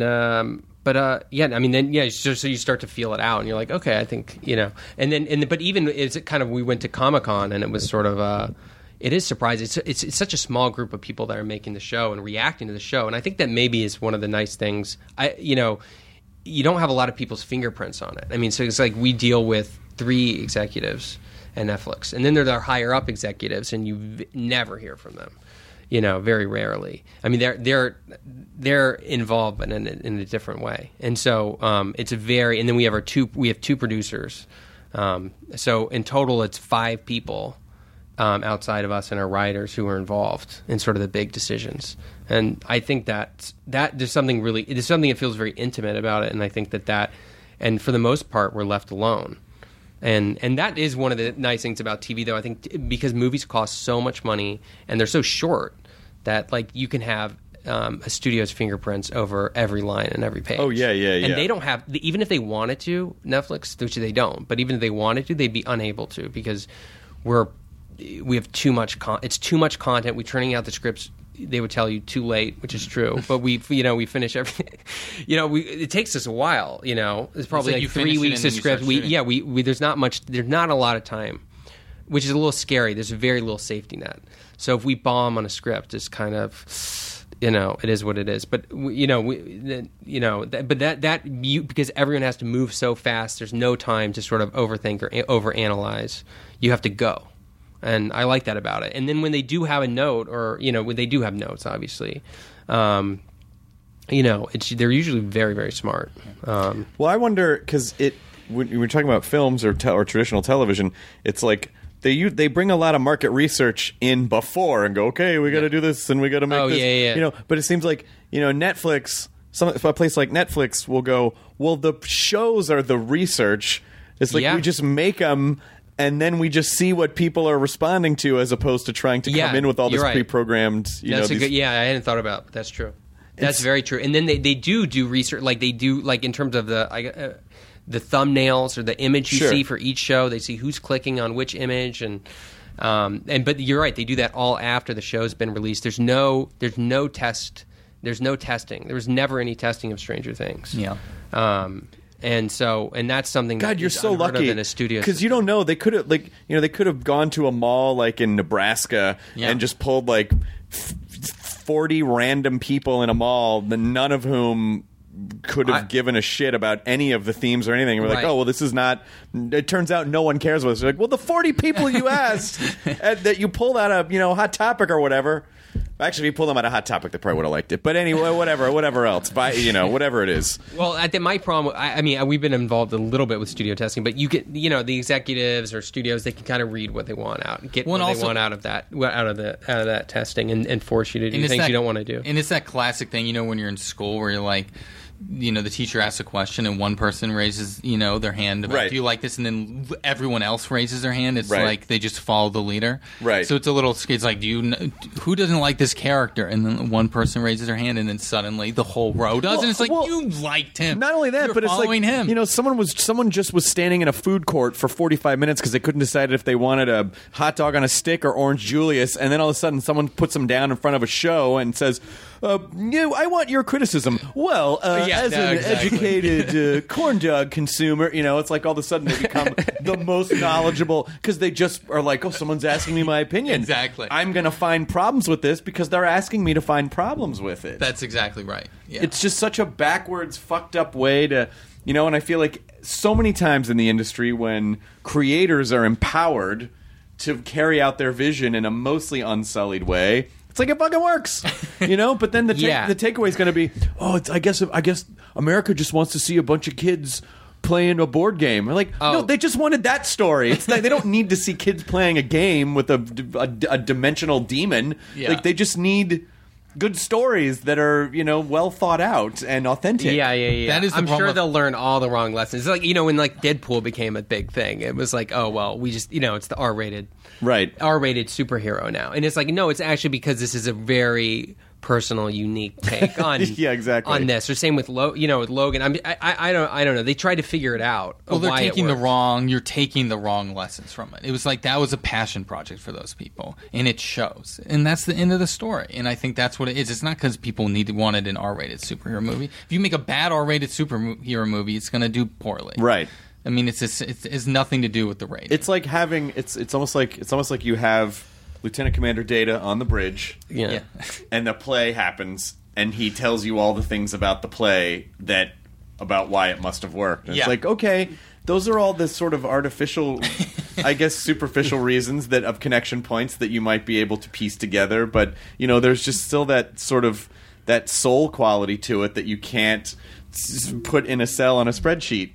you start to feel it out, and you're like, okay, I think but even it's kind of we went to Comic-Con, and it was sort of it is surprising. It's such a small group of people that are making the show and reacting to the show, and I think that maybe is one of the nice things. You don't have a lot of people's fingerprints on it. So it's like we deal with 3 executives at Netflix, and then there are higher up executives, and you never hear from them. Very rarely. They're involved, but in a different way. And so it's and then we have 2 producers. So in total, it's 5 people outside of us and our writers who are involved in sort of the big decisions. And I think that there's something that feels very intimate about it. And I think that and for the most part, we're left alone. And that is one of the nice things about TV, though. I think because movies cost so much money and they're so short that you can have a studio's fingerprints over every line and every page. Oh yeah. And they don't have, even if they wanted to, Netflix, which they don't, but even if they wanted to, they'd be unable to because we have too much. It's too much content. We're turning out the scripts. They would tell you too late, which is true. But we finish everything. It takes us a while. It's probably 3 weeks of script. There's not much. There's not a lot of time which is a little scary. There's very little safety net. So if we bomb on a script, it's kind of, it is what it is. But because everyone has to move so fast, there's no time to sort of overthink or overanalyze. You have to go, and I like that about it. And then when they do have a note, or when they do have notes, obviously, they're usually very, very smart. Well, I wonder because when we're talking about films or traditional television, it's like they bring a lot of market research in before and go, okay, we got to do this and we got to make this. Yeah. But it seems like Netflix, a place like Netflix will go, well, the shows are the research. It's like we just make them. And then we just see what people are responding to, as opposed to trying to come in with all this pre-programmed. I hadn't thought about. But that's true. That's very true. And then they do research, like they do, like in terms of the thumbnails or the image you see for each show. They see who's clicking on which image, but you're right. They do that all after the show's been released. There's no testing. There was never any testing of Stranger Things. Yeah. And that's something. God, you're so lucky in a studio because you don't know. They could have they could have gone to a mall like in Nebraska and just pulled like 40 random people in a mall, none of whom could have given a shit about any of the themes or anything. And we're like, oh well, this is not. It turns out no one cares about this. They're like, well, the 40 people you asked that you pulled out of Hot Topic or whatever. Actually, if you pulled them out of Hot Topic, they probably would have liked it. But anyway, whatever else, whatever it is. Well, I think my problem. I mean, we've been involved a little bit with studio testing, but you get, the executives or studios, they can kind of read what they want out, get what they want out of that testing, and force you to do things you don't want to do. And it's that classic thing, when you're in school where you're like, the teacher asks a question and one person raises, their hand about, do you like this? And then everyone else raises their hand. It's like they just follow the leader. Right. So it's like, who doesn't like this character? And then one person raises their hand and then suddenly the whole row does. And it's like, you liked him. Not only that, You're but it's like, him. someone just was standing in a food court for 45 minutes because they couldn't decide if they wanted a hot dog on a stick or Orange Julius. And then all of a sudden someone puts them down in front of a show and says, I want your criticism. Well, educated corn dog consumer, it's like all of a sudden they become the most knowledgeable because they just are like, oh, someone's asking me my opinion. Exactly. I'm going to find problems with this because they're asking me to find problems with it. That's exactly right. Yeah. It's just such a backwards, fucked up way to, and I feel like so many times in the industry when creators are empowered to carry out their vision in a mostly unsullied way, it's like it fucking works, But then the takeaway is going to be, I guess America just wants to see a bunch of kids playing a board game. We're like, no, they just wanted that story. It's like they don't need to see kids playing a game with a dimensional demon. Yeah. Like they just need good stories that are, well thought out and authentic. Yeah. That is the I'm problem sure they'll learn all the wrong lessons. It's like, when like Deadpool became a big thing, it was like, oh well, we just, it's the R-rated superhero now, and it's like, no, it's actually because this is a very personal, unique take on on this. Or same with with Logan. I don't know. They tried to figure it out. Well, you're taking the wrong lessons from it. It was like that was a passion project for those people, and it shows. And that's the end of the story. And I think that's what it is. It's not because people wanted an R-rated superhero movie. If you make a bad R-rated superhero movie, it's going to do poorly. Right. I mean, it's nothing to do with the rating. It's like having it's almost like you have Lieutenant Commander Data on the bridge, and the play happens, and he tells you all the things about the play about why it must have worked. And it's like, okay, those are all the sort of artificial, I guess, superficial reasons of connection points that you might be able to piece together, but there's just still that sort of that soul quality to it that you can't put in a cell on a spreadsheet.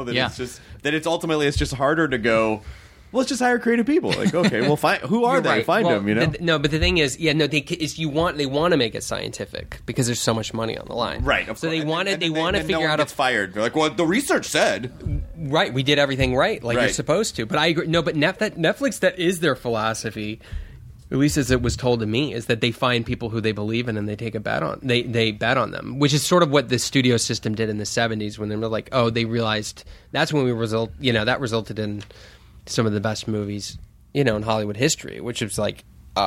It's ultimately it's just harder to go, well, let's just hire creative people. Like, okay, well, who are they? Right. Find them, No, but the thing is, they want to make it scientific because there's so much money on the line. Right. So they want to figure out gets fired. They're like, well, the research said. Right, we did everything right, you're supposed to. But I agree. No, but Netflix, that is their philosophy. At least as it was told to me, is that they find people who they believe in and they take a bet on. They bet on them, which is sort of what the studio system did in the 70s when they were like, they realized that's when that resulted in some of the best movies, in Hollywood history, which is like,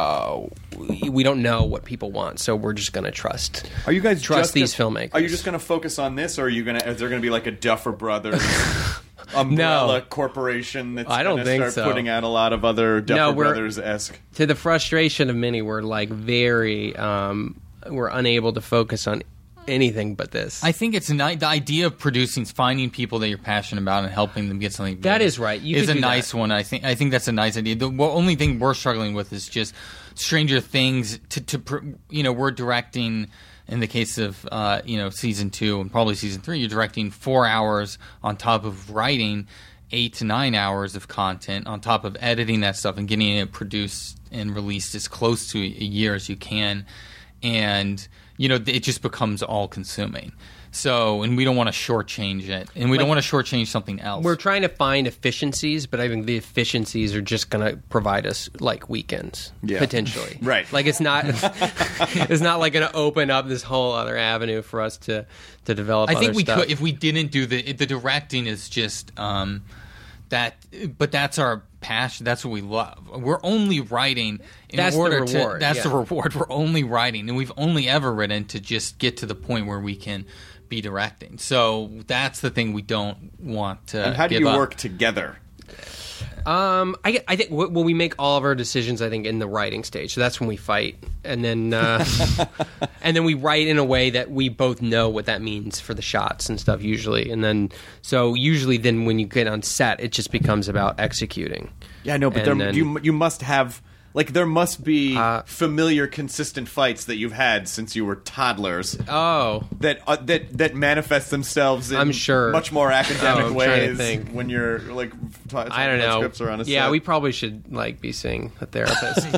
we don't know what people want, so we're just going to trust. Are you guys trust these filmmakers? Are you just going to focus on this, or is there going to be like a Duffer Brothers umbrella corporation that's I don't going to think start so. putting out a lot of other Duffer we're- Brothers-esque. To the frustration of many, we're like very we're unable to focus on anything but this. I think it's the idea of finding people that you're passionate about and helping them get something. That big is right. You is could a do nice that. one. I think that's a nice idea. The only thing we're struggling with is just Stranger Things. We're directing. In the case of season 2 and probably season 3, you're directing 4 hours on top of writing 8 to 9 hours of content on top of editing that stuff and getting it produced and released as close to a year as you can, and it just becomes all consuming. So, and we don't want to shortchange it, and we don't want to shortchange something else. We're trying to find efficiencies, but I think the efficiencies are just going to provide us like weekends, potentially. Right. Like it's not like going to open up this whole other avenue for us to develop. I think other we stuff. could if we didn't do the directing is just that, but that's our passion. That's what we love. We're only writing That's the reward, That's the yeah. reward. We're only writing, and we've only ever written to just get to the point where we can be directing. So that's the thing we don't want to. And how do give you up. work together? I think when we make all of our decisions, I think in the writing stage. So that's when we fight, and then and then we write in a way that we both know what that means for the shots and stuff. Usually, and then then when you get on set, it just becomes about executing. Yeah, no, but you must have. Like, there must be familiar, consistent fights that you've had since you were toddlers. Oh, that manifest themselves in I'm sure. much more academic I'm trying to ways think. when you're like I don't know. scripts are on a yeah, set. we probably should like be seeing a therapist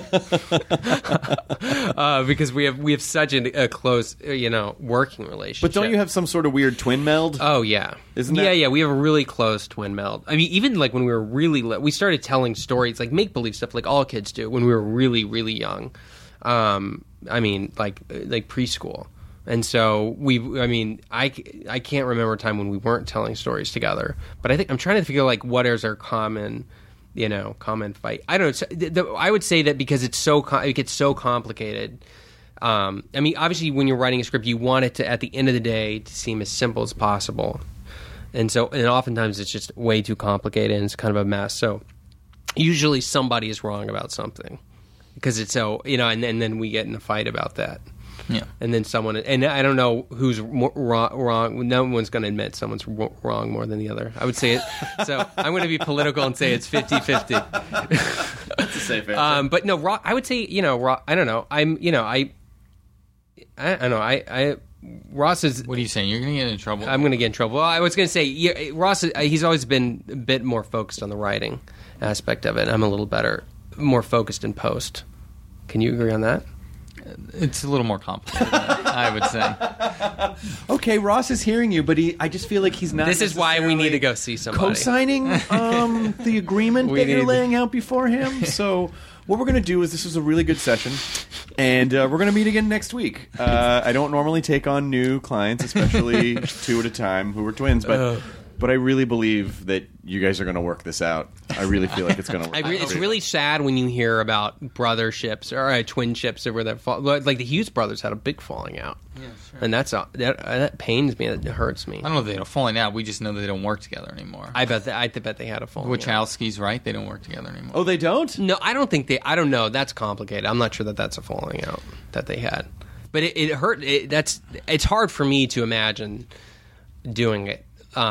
because we have such a close working relationship. But don't you have some sort of weird twin meld? Oh yeah, Isn't that- Yeah, we have a really close twin meld. I mean, even like when we were really we started telling stories like make believe stuff like all kids do when we were really really young. I mean, like preschool. And so I can't remember a time when we weren't telling stories together. But I think I'm trying to figure like what is our common fight. I don't know. I would say that because it gets so complicated. I mean, obviously, when you're writing a script, you want it to, at the end of the day, to seem as simple as possible. And oftentimes it's just way too complicated and it's kind of a mess. So usually somebody is wrong about something because it's so and then we get in a fight about that. Yeah, and then and I don't know who's wrong. No one's going to admit someone's wrong more than the other. I would say it. So I'm going to be political and say it's 50-50. That's a safe answer. But no, I would say I don't know. I don't know. Ross is. What are you saying? You're going to get in trouble. I'm going to get in trouble. Well, I was going to say Ross. He's always been a bit more focused on the writing aspect of it. I'm a little more focused in post. Can you agree on that? It's a little more complicated, I would say. Okay, Ross is hearing you, but I just feel like he's not. This is why we need to go see somebody. Co-signing the agreement that you're laying out before him. So what we're going to do is this was a really good session, and we're going to meet again next week. I don't normally take on new clients, especially 2 at a time who are twins, but I really believe that you guys are going to work this out. I really feel like it's going to work. It's really sad when you hear about brotherships or twinships or where that like the Hughes brothers had a big falling out. Yeah, sure. And that pains me. That hurts me. I don't know if they're falling out. We just know that they don't work together anymore. I bet they had a falling out. Wachowski's right. They don't work together anymore. Oh, they don't? No, I don't think I don't know. That's complicated. I'm not sure that that's a falling out that they had. But it hurt. It's hard for me to imagine doing it.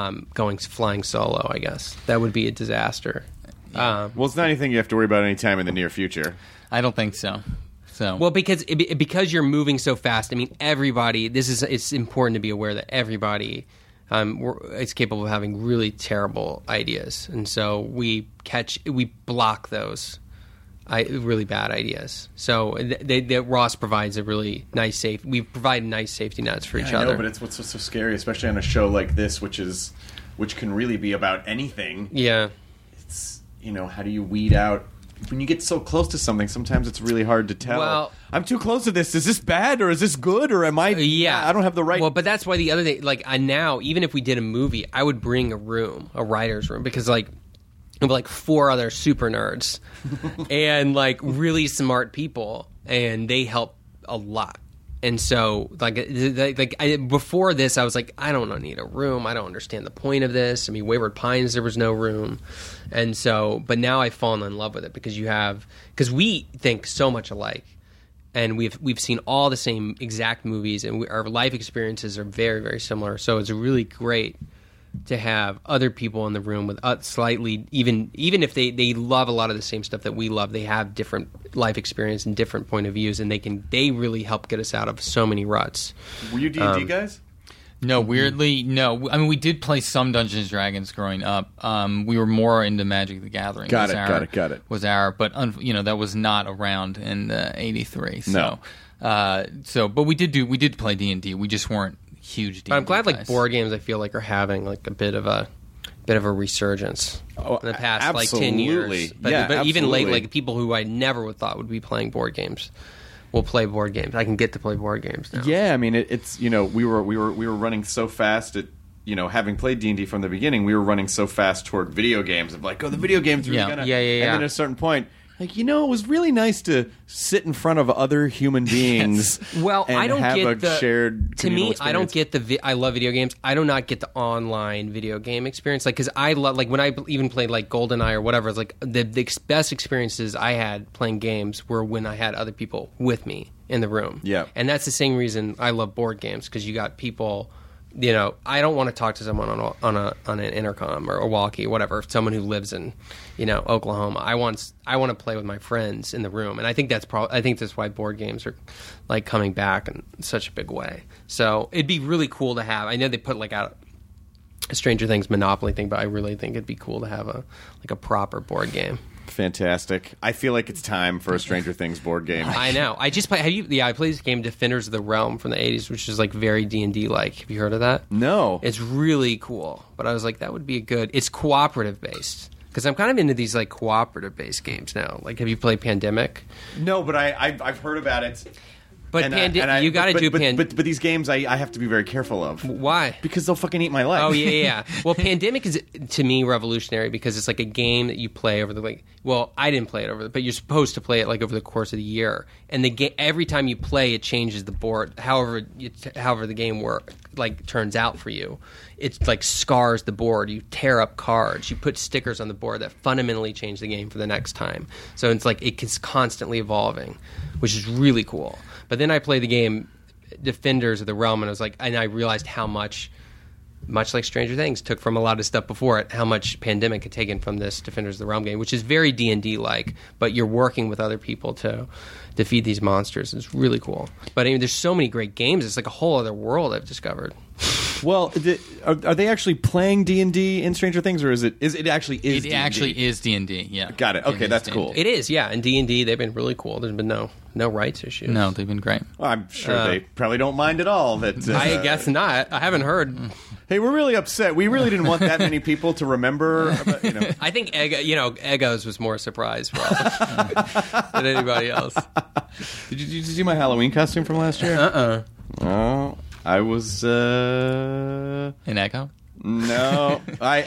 Flying solo, I guess that would be a disaster. Well, it's not anything you have to worry about anytime in the near future. I don't think so. Well, because you're moving so fast. I mean, everybody. It's important to be aware that everybody is capable of having really terrible ideas, and so we block those really bad ideas. So Ross provides a really nice we provide nice safety nets for each other. I know, but it's what's so scary, especially on a show like this, which can really be about anything. Yeah. It's how do you weed out when you get so close to something? Sometimes it's really hard to tell. Well, I'm too close to this. Is this bad or is this good or am I? Yeah, I don't have the right. Well, but that's why the other thing, like now, even if we did a movie, I would bring a writer's room, because like. Like 4 other super nerds and like really smart people, and they help a lot. And so, before this, I was like, I don't need a room. I don't understand the point of this. I mean, Wayward Pines, there was no room. And so, but now I've fallen in love with it because we think so much alike. And we've seen all the same exact movies, and our life experiences are very, very similar. So it's really great to have other people in the room with slightly, even if they love a lot of the same stuff that we love, they have different life experience and different point of views, and they really help get us out of so many ruts. Were you D&D guys? No, weirdly, no. I mean, we did play some Dungeons & Dragons growing up. We were more into Magic the Gathering. Got it. Was but that was not around in '83. So, no. But we did play D&D. We just weren't huge D&D. But I'm glad guys. board games, I feel like, are having like a bit of a resurgence in the past like 10 years. But even late, like people who I never would thought would be playing board games will play board games. I can get to play board games now. Yeah, I mean it's we were running so fast at having played D&D from the beginning, we were running so fast toward video games of like, the video games are gonna. Yeah. And then at a certain point, like, it was really nice to sit in front of other human beings. Yes. Well, and I don't have get a shared. To me, experience. I don't get I love video games. I do not get the online video game experience. Like, because I love, like, when I even played like GoldenEye or whatever. It's like the best experiences I had playing games were when I had other people with me in the room. Yeah, and that's the same reason I love board games, because you got people. I don't want to talk to someone on an intercom or a walkie, whatever. Someone who lives in, Oklahoma. I want to play with my friends in the room, and I think that's why board games are like coming back in such a big way. So it'd be really cool to have. I know they put like out a Stranger Things Monopoly thing, but I really think it'd be cool to have a proper board game. Fantastic. I feel like it's time for a Stranger Things board game. I know. I just play. I played this game Defenders of the Realm from the 80s, which is like very D&D like. Have you heard of that? No. It's really cool. But I was like, that would be it's cooperative based. Because I'm kind of into these like cooperative based games now. Like, have you played Pandemic? No, but I've heard about it. But you got to do Pandemic. But these games I have to be very careful of. Why? Because they'll fucking eat my life. Oh, yeah. Well, Pandemic is, to me, revolutionary because it's like a game that you play over the I didn't play it but you're supposed to play it like over the course of the year. And every time you play, it changes the board. However the game turns out for you, it's like scars the board. You tear up cards. You put stickers on the board that fundamentally change the game for the next time. So it's like it's constantly evolving, which is really cool. But then I played the game Defenders of the Realm, and I realized how much like Stranger Things took from a lot of stuff before it, how much Pandemic had taken from this Defenders of the Realm game, which is very D&D like, but you're working with other people to defeat these monsters. It's really cool. But I mean, there's so many great games. It's like a whole other world I've discovered. Well, are they actually playing D&D in Stranger Things, or is it actually D&D? It actually is D&D, yeah. Got it. Okay, that's cool. It is, yeah. In D&D, they've been really cool. There's been no rights issues. No, they've been great. Well, I'm sure they probably don't mind at all. That I guess not. I haven't heard. Hey, we're really upset. We really didn't want that many people to remember. I think Eggos was more surprised than anybody else. Did you see my Halloween costume from last year? Oh, I was an Eggo. No,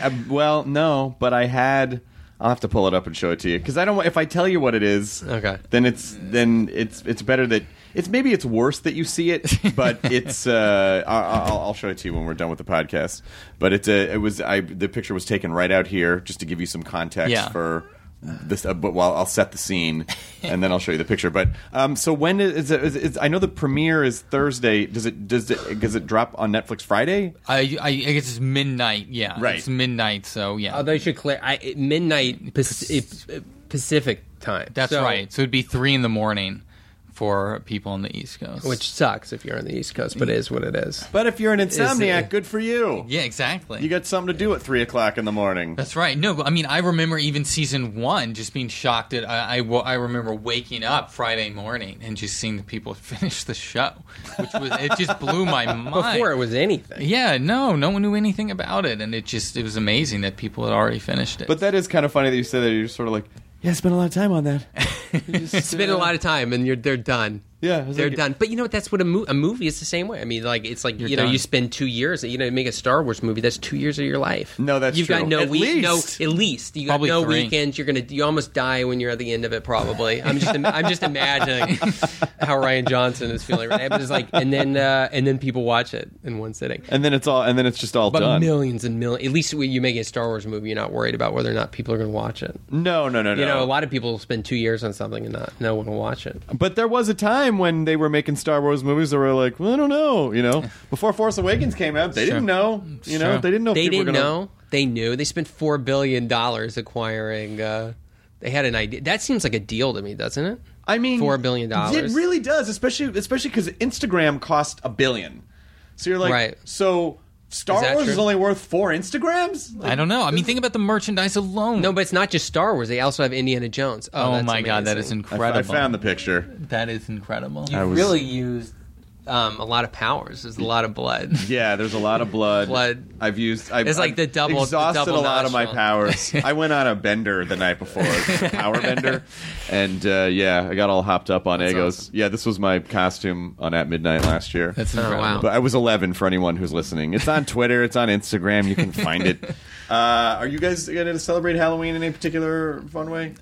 no, but I had. I'll have to pull it up and show it to you because I don't. If I tell you what it is, okay, then it's better that it's worse that you see it, but it's. I'll show it to you when we're done with the podcast. But the picture was taken right out here just to give you some context for this. But I'll set the scene and then I'll show you the picture. But so when is it? I know the premiere is Thursday. Does it drop on Netflix Friday? I guess it's midnight. Yeah, right. It's midnight. So yeah. Although you should clear midnight Pacific time. That's right. So it'd be 3 a.m. for people on the East Coast. Which sucks if you're on the East Coast, but it is what it is. But if you're an insomniac, good for you. Yeah, exactly. You got something to do at 3 o'clock in the morning. That's right. No, I mean, I remember even season 1 just being shocked at. I remember waking up Friday morning and just seeing the people finish the show, it just blew my mind. Before it was anything. Yeah, no one knew anything about it, and it was amazing that people had already finished it. But that is kind of funny that you said that. You're sort of like, yeah, I spent a lot of time on that. You just spend a lot of time, and they're done. Yeah, they're done. But you know what? That's what a movie is the same way. I mean, like it's like you spend 2 years. Make a Star Wars movie. That's 2 years of your life. No, that's You've true. got no At least you got Probably no 3. weekends. You almost die when you're at the end of it. Probably. I'm just imagining how Rian Johnson is feeling right now. But it's like, and then people watch it in one sitting. And then it's just all but done. Millions and millions. At least when you make a Star Wars movie, you're not worried about whether or not people are going to watch it. No. You know, a lot of people spend 2 years on something and no one will watch it. But there was a time when they were making Star Wars movies that were like, well, I don't know. You know, before Force Awakens came out, they didn't know. You know, they didn't know. They didn't know. They knew. They spent $4 billion acquiring. They had an idea. That seems like a deal to me, doesn't it? I mean, $4 billion. It really does, especially because Instagram cost $1 billion. So you're like, right. So Star Wars is only worth 4 Instagrams? I don't know. I mean, think about the merchandise alone. No, but it's not just Star Wars. They also have Indiana Jones. Oh my God, that is incredible. I found the picture. That is incredible. You really used a lot of powers. There's a lot of blood. Yeah, there's a lot of blood. I've like the double. Exhausted double a lot of my powers. I went on a bender the night before, a power bender, and I got all hopped up on Eggos. Awesome. Yeah, this was my costume on At Midnight last year. That's incredible. Wow. But I was 11 for anyone who's listening. It's on Twitter. It's on Instagram. You can find it. Are you guys going to celebrate Halloween in a particular fun way?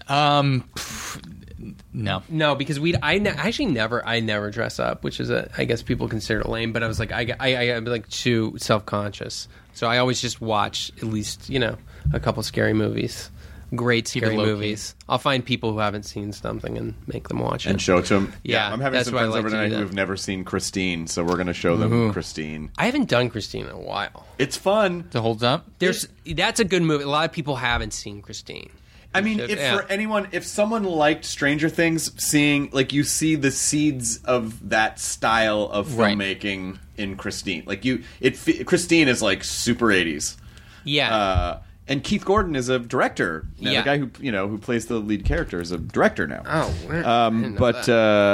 No, because I never dress up, which is I guess people consider it lame, but I was like I'm like too self-conscious, so I always just watch at least a couple scary movies, great scary movies. I'll find people who haven't seen something and make them watch it and show it to them. Yeah, I'm having some friends over tonight who've never seen Christine, so we're going to show them Christine. I haven't done Christine in a while. It's fun. It holds up. That's a good movie. A lot of people haven't seen Christine. I mean, if someone liked Stranger Things, you see the seeds of that style of filmmaking in Christine. Christine is like super 80s. Yeah. And Keith Gordon is a director. Now, the guy who plays the lead character is a director now. Oh, but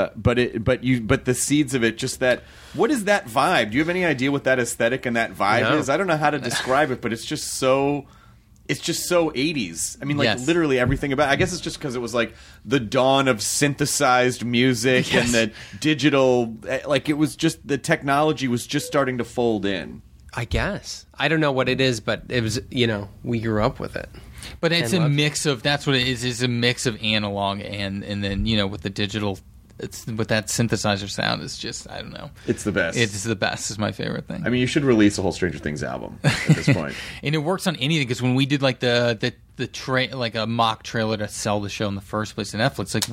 the seeds of it, just that. What is that vibe? Do you have any idea what that aesthetic and that vibe is? I don't know how to describe it, but it's just so. It's just so 80s. I mean, literally everything about it. I guess it's just because it was like the dawn of synthesized music and the digital. It was just the technology was just starting to fold in. I guess. I don't know what it is, but it was, we grew up with it. But it's a mix of, that's what it is. It's a mix of analog and then, with the digital. With that synthesizer sound, it's just, I don't know. It's the best. It's the best. It's my favorite thing. I mean, you should release a whole Stranger Things album at this point. And it works on anything, because when we did like a mock trailer to sell the show in the first place to Netflix,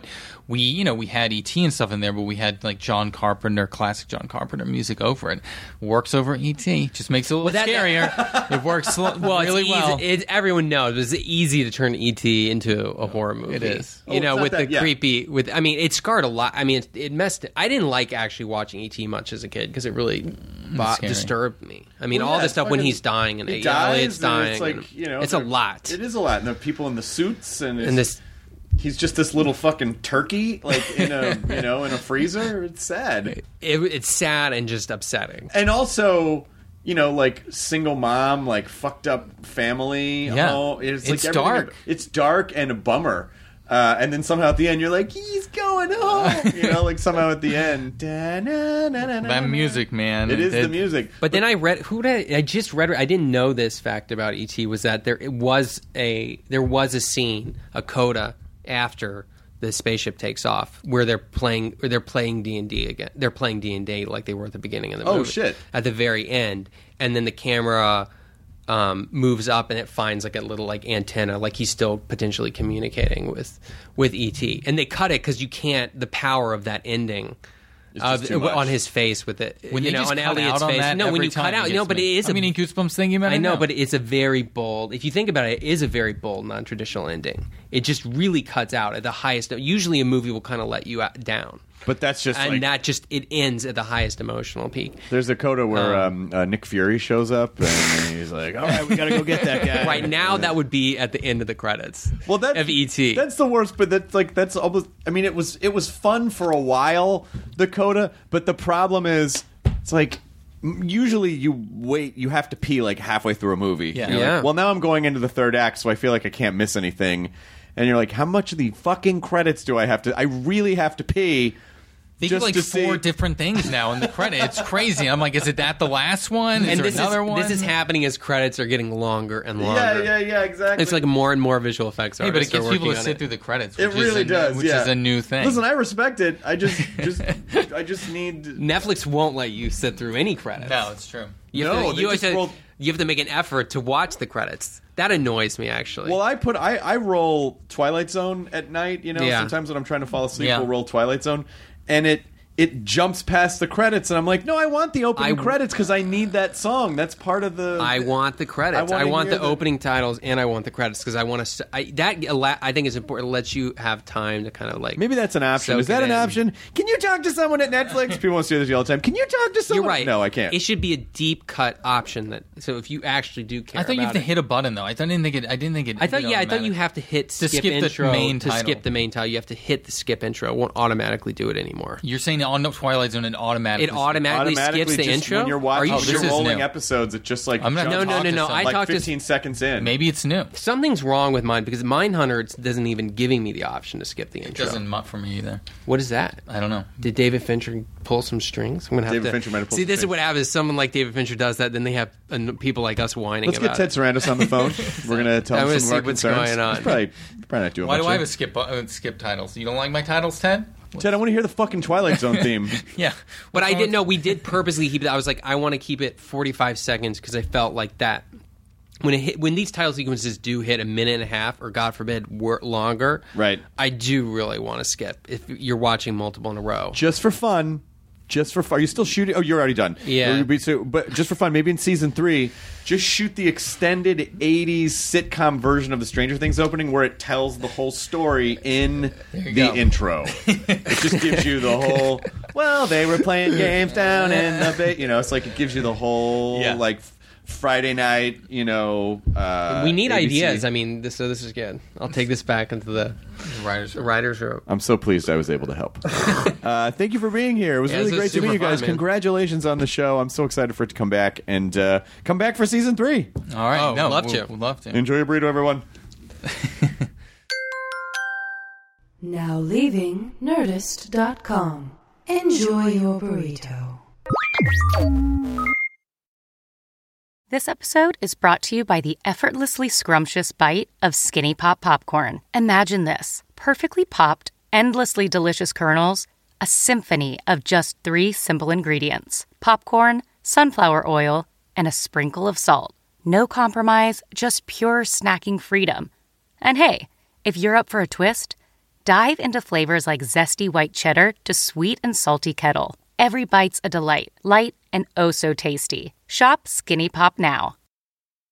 we had E.T. and stuff in there, but we had like classic John Carpenter music over it. Works over E.T. Just makes it a little scarier. It works really well. Everyone knows it's easy to turn E.T. into a horror movie. It is. With the creepy. It scarred a lot. I mean, it messed. I didn't like actually watching E.T. much as a kid because it really disturbed me. I mean, all the stuff when he's dying and Elliot's dying. It's like it's a lot. It is a lot, and the people in the suits, and this. He's just this little fucking turkey, in a in a freezer. It's sad. It's sad and just upsetting. And also, single mom, fucked up family. Yeah, it's dark. It's dark and a bummer. And then somehow at the end, you're like, he's going home. Somehow at the end, that music, man. It is the music. But then I just read. I didn't know this fact about E.T. was that there was a scene, a coda after the spaceship takes off, where they're playing D&D again. They're playing D&D like they were at the beginning of the movie. Oh shit! At the very end, and then the camera moves up and it finds a little antenna, he's still potentially communicating with E.T. And they cut it because you can't. The power of that ending. On his face with it, when you on Elliot's face. When you cut out, but it is. I mean, Goosebumps thinking about it. I know, but it's a very bold. If you think about it, it is a very bold, non-traditional ending. It just really cuts out at the highest. Usually, a movie will kind of let you down. But that's just it ends at the highest emotional peak. There's a coda where Nick Fury shows up and he's like, "All right, we got to go get that guy." Right now, that would be at the end of the credits. Of E.T. That's the worst. But that's almost. I mean, it was fun for a while, the coda. But the problem is, it's usually you have to pee halfway through a movie. Yeah. Well, now I'm going into the third act, so I feel like I can't miss anything. and you're like, how much of the fucking credits do I have to? I really have to pee. They do like 4 different things now in the credit. It's crazy. I'm like, is it that the last one? Is there another one? This is happening as credits are getting longer and longer. Yeah, exactly. It's like more and more visual effects. Hey, but it gets people to sit through the credits. It really does. Which is a new thing. Listen, I respect it. I just need. Netflix won't let you sit through any credits. No, it's true. You have to make an effort to watch the credits. That annoys me, actually. Well, I roll Twilight Zone at night. Sometimes when I'm trying to fall asleep, we'll roll Twilight Zone. And it jumps past the credits, and I'm like, no, I want the opening credits because I need that song. That's part of the. I want the credits. I want the opening titles, and I want the credits because I want to. I think it's important. It lets you have time to kind of like. Maybe that's an option. Is that an option? Can you talk to someone at Netflix? People want to do this all the time. Can you talk to someone? You're right. No, I can't. It should be a deep cut option. So if you actually do care, I thought you have to hit a button though. I didn't think it. I thought you have to hit skip intro the main to title. skip the main title. You have to hit the skip intro. It won't automatically do it anymore. You're saying on Twilight Zone it automatically skips the intro. When you're watching, Are you sure? rolling episodes, it just like No. I talked 15 seconds in. Maybe it's new. Something's wrong with mine because Mindhunter doesn't even giving me the option to skip the intro. It doesn't for me either. What is that? I don't know. Did David Fincher pull some strings? I'm gonna have David Fincher might have pulled see. some This strings. is what happens. Someone like David Fincher does that, then they have people like us whining. Let's get Ted Sarandos on the phone. We're gonna tell him some of our what's concerns. going on. He's probably not doing. Why much do I have a skip titles? You don't like my titles, Ted? Ted, I want to hear the fucking Twilight Zone theme. Yeah. But I didn't know. We did purposely keep it. I was like, I want to keep it 45 seconds because I felt like that. When these title sequences do hit a minute and a half, or God forbid, longer, right? I do really want to skip if you're watching multiple in a row. Just for fun. Are you still shooting? Oh, you're already done. Yeah. But just for fun, maybe in season 3, just shoot the extended 80s sitcom version of the Stranger Things opening where it tells the whole story in the intro. It just gives you the whole, well, they were playing games down in the bay. It's like it gives you the whole, like, Friday night, we need ABC. ideas. I mean, this is good. I'll take this back into the writer's room. I'm so pleased I was able to help. Thank you for being here. It was really great to meet you guys. Fun, Congratulations on the show. I'm so excited for it to come back and come back for season 3. All right. We'd love to. Enjoy your burrito, everyone. Now leaving Nerdist.com. Enjoy your burrito. This episode is brought to you by the effortlessly scrumptious bite of Skinny Pop Popcorn. Imagine this: perfectly popped, endlessly delicious kernels, a symphony of just 3 simple ingredients: popcorn, sunflower oil, and a sprinkle of salt. No compromise, just pure snacking freedom. And hey, if you're up for a twist, dive into flavors like zesty white cheddar to sweet and salty kettle. Every bite's a delight, light and oh so tasty. Shop Skinny Pop now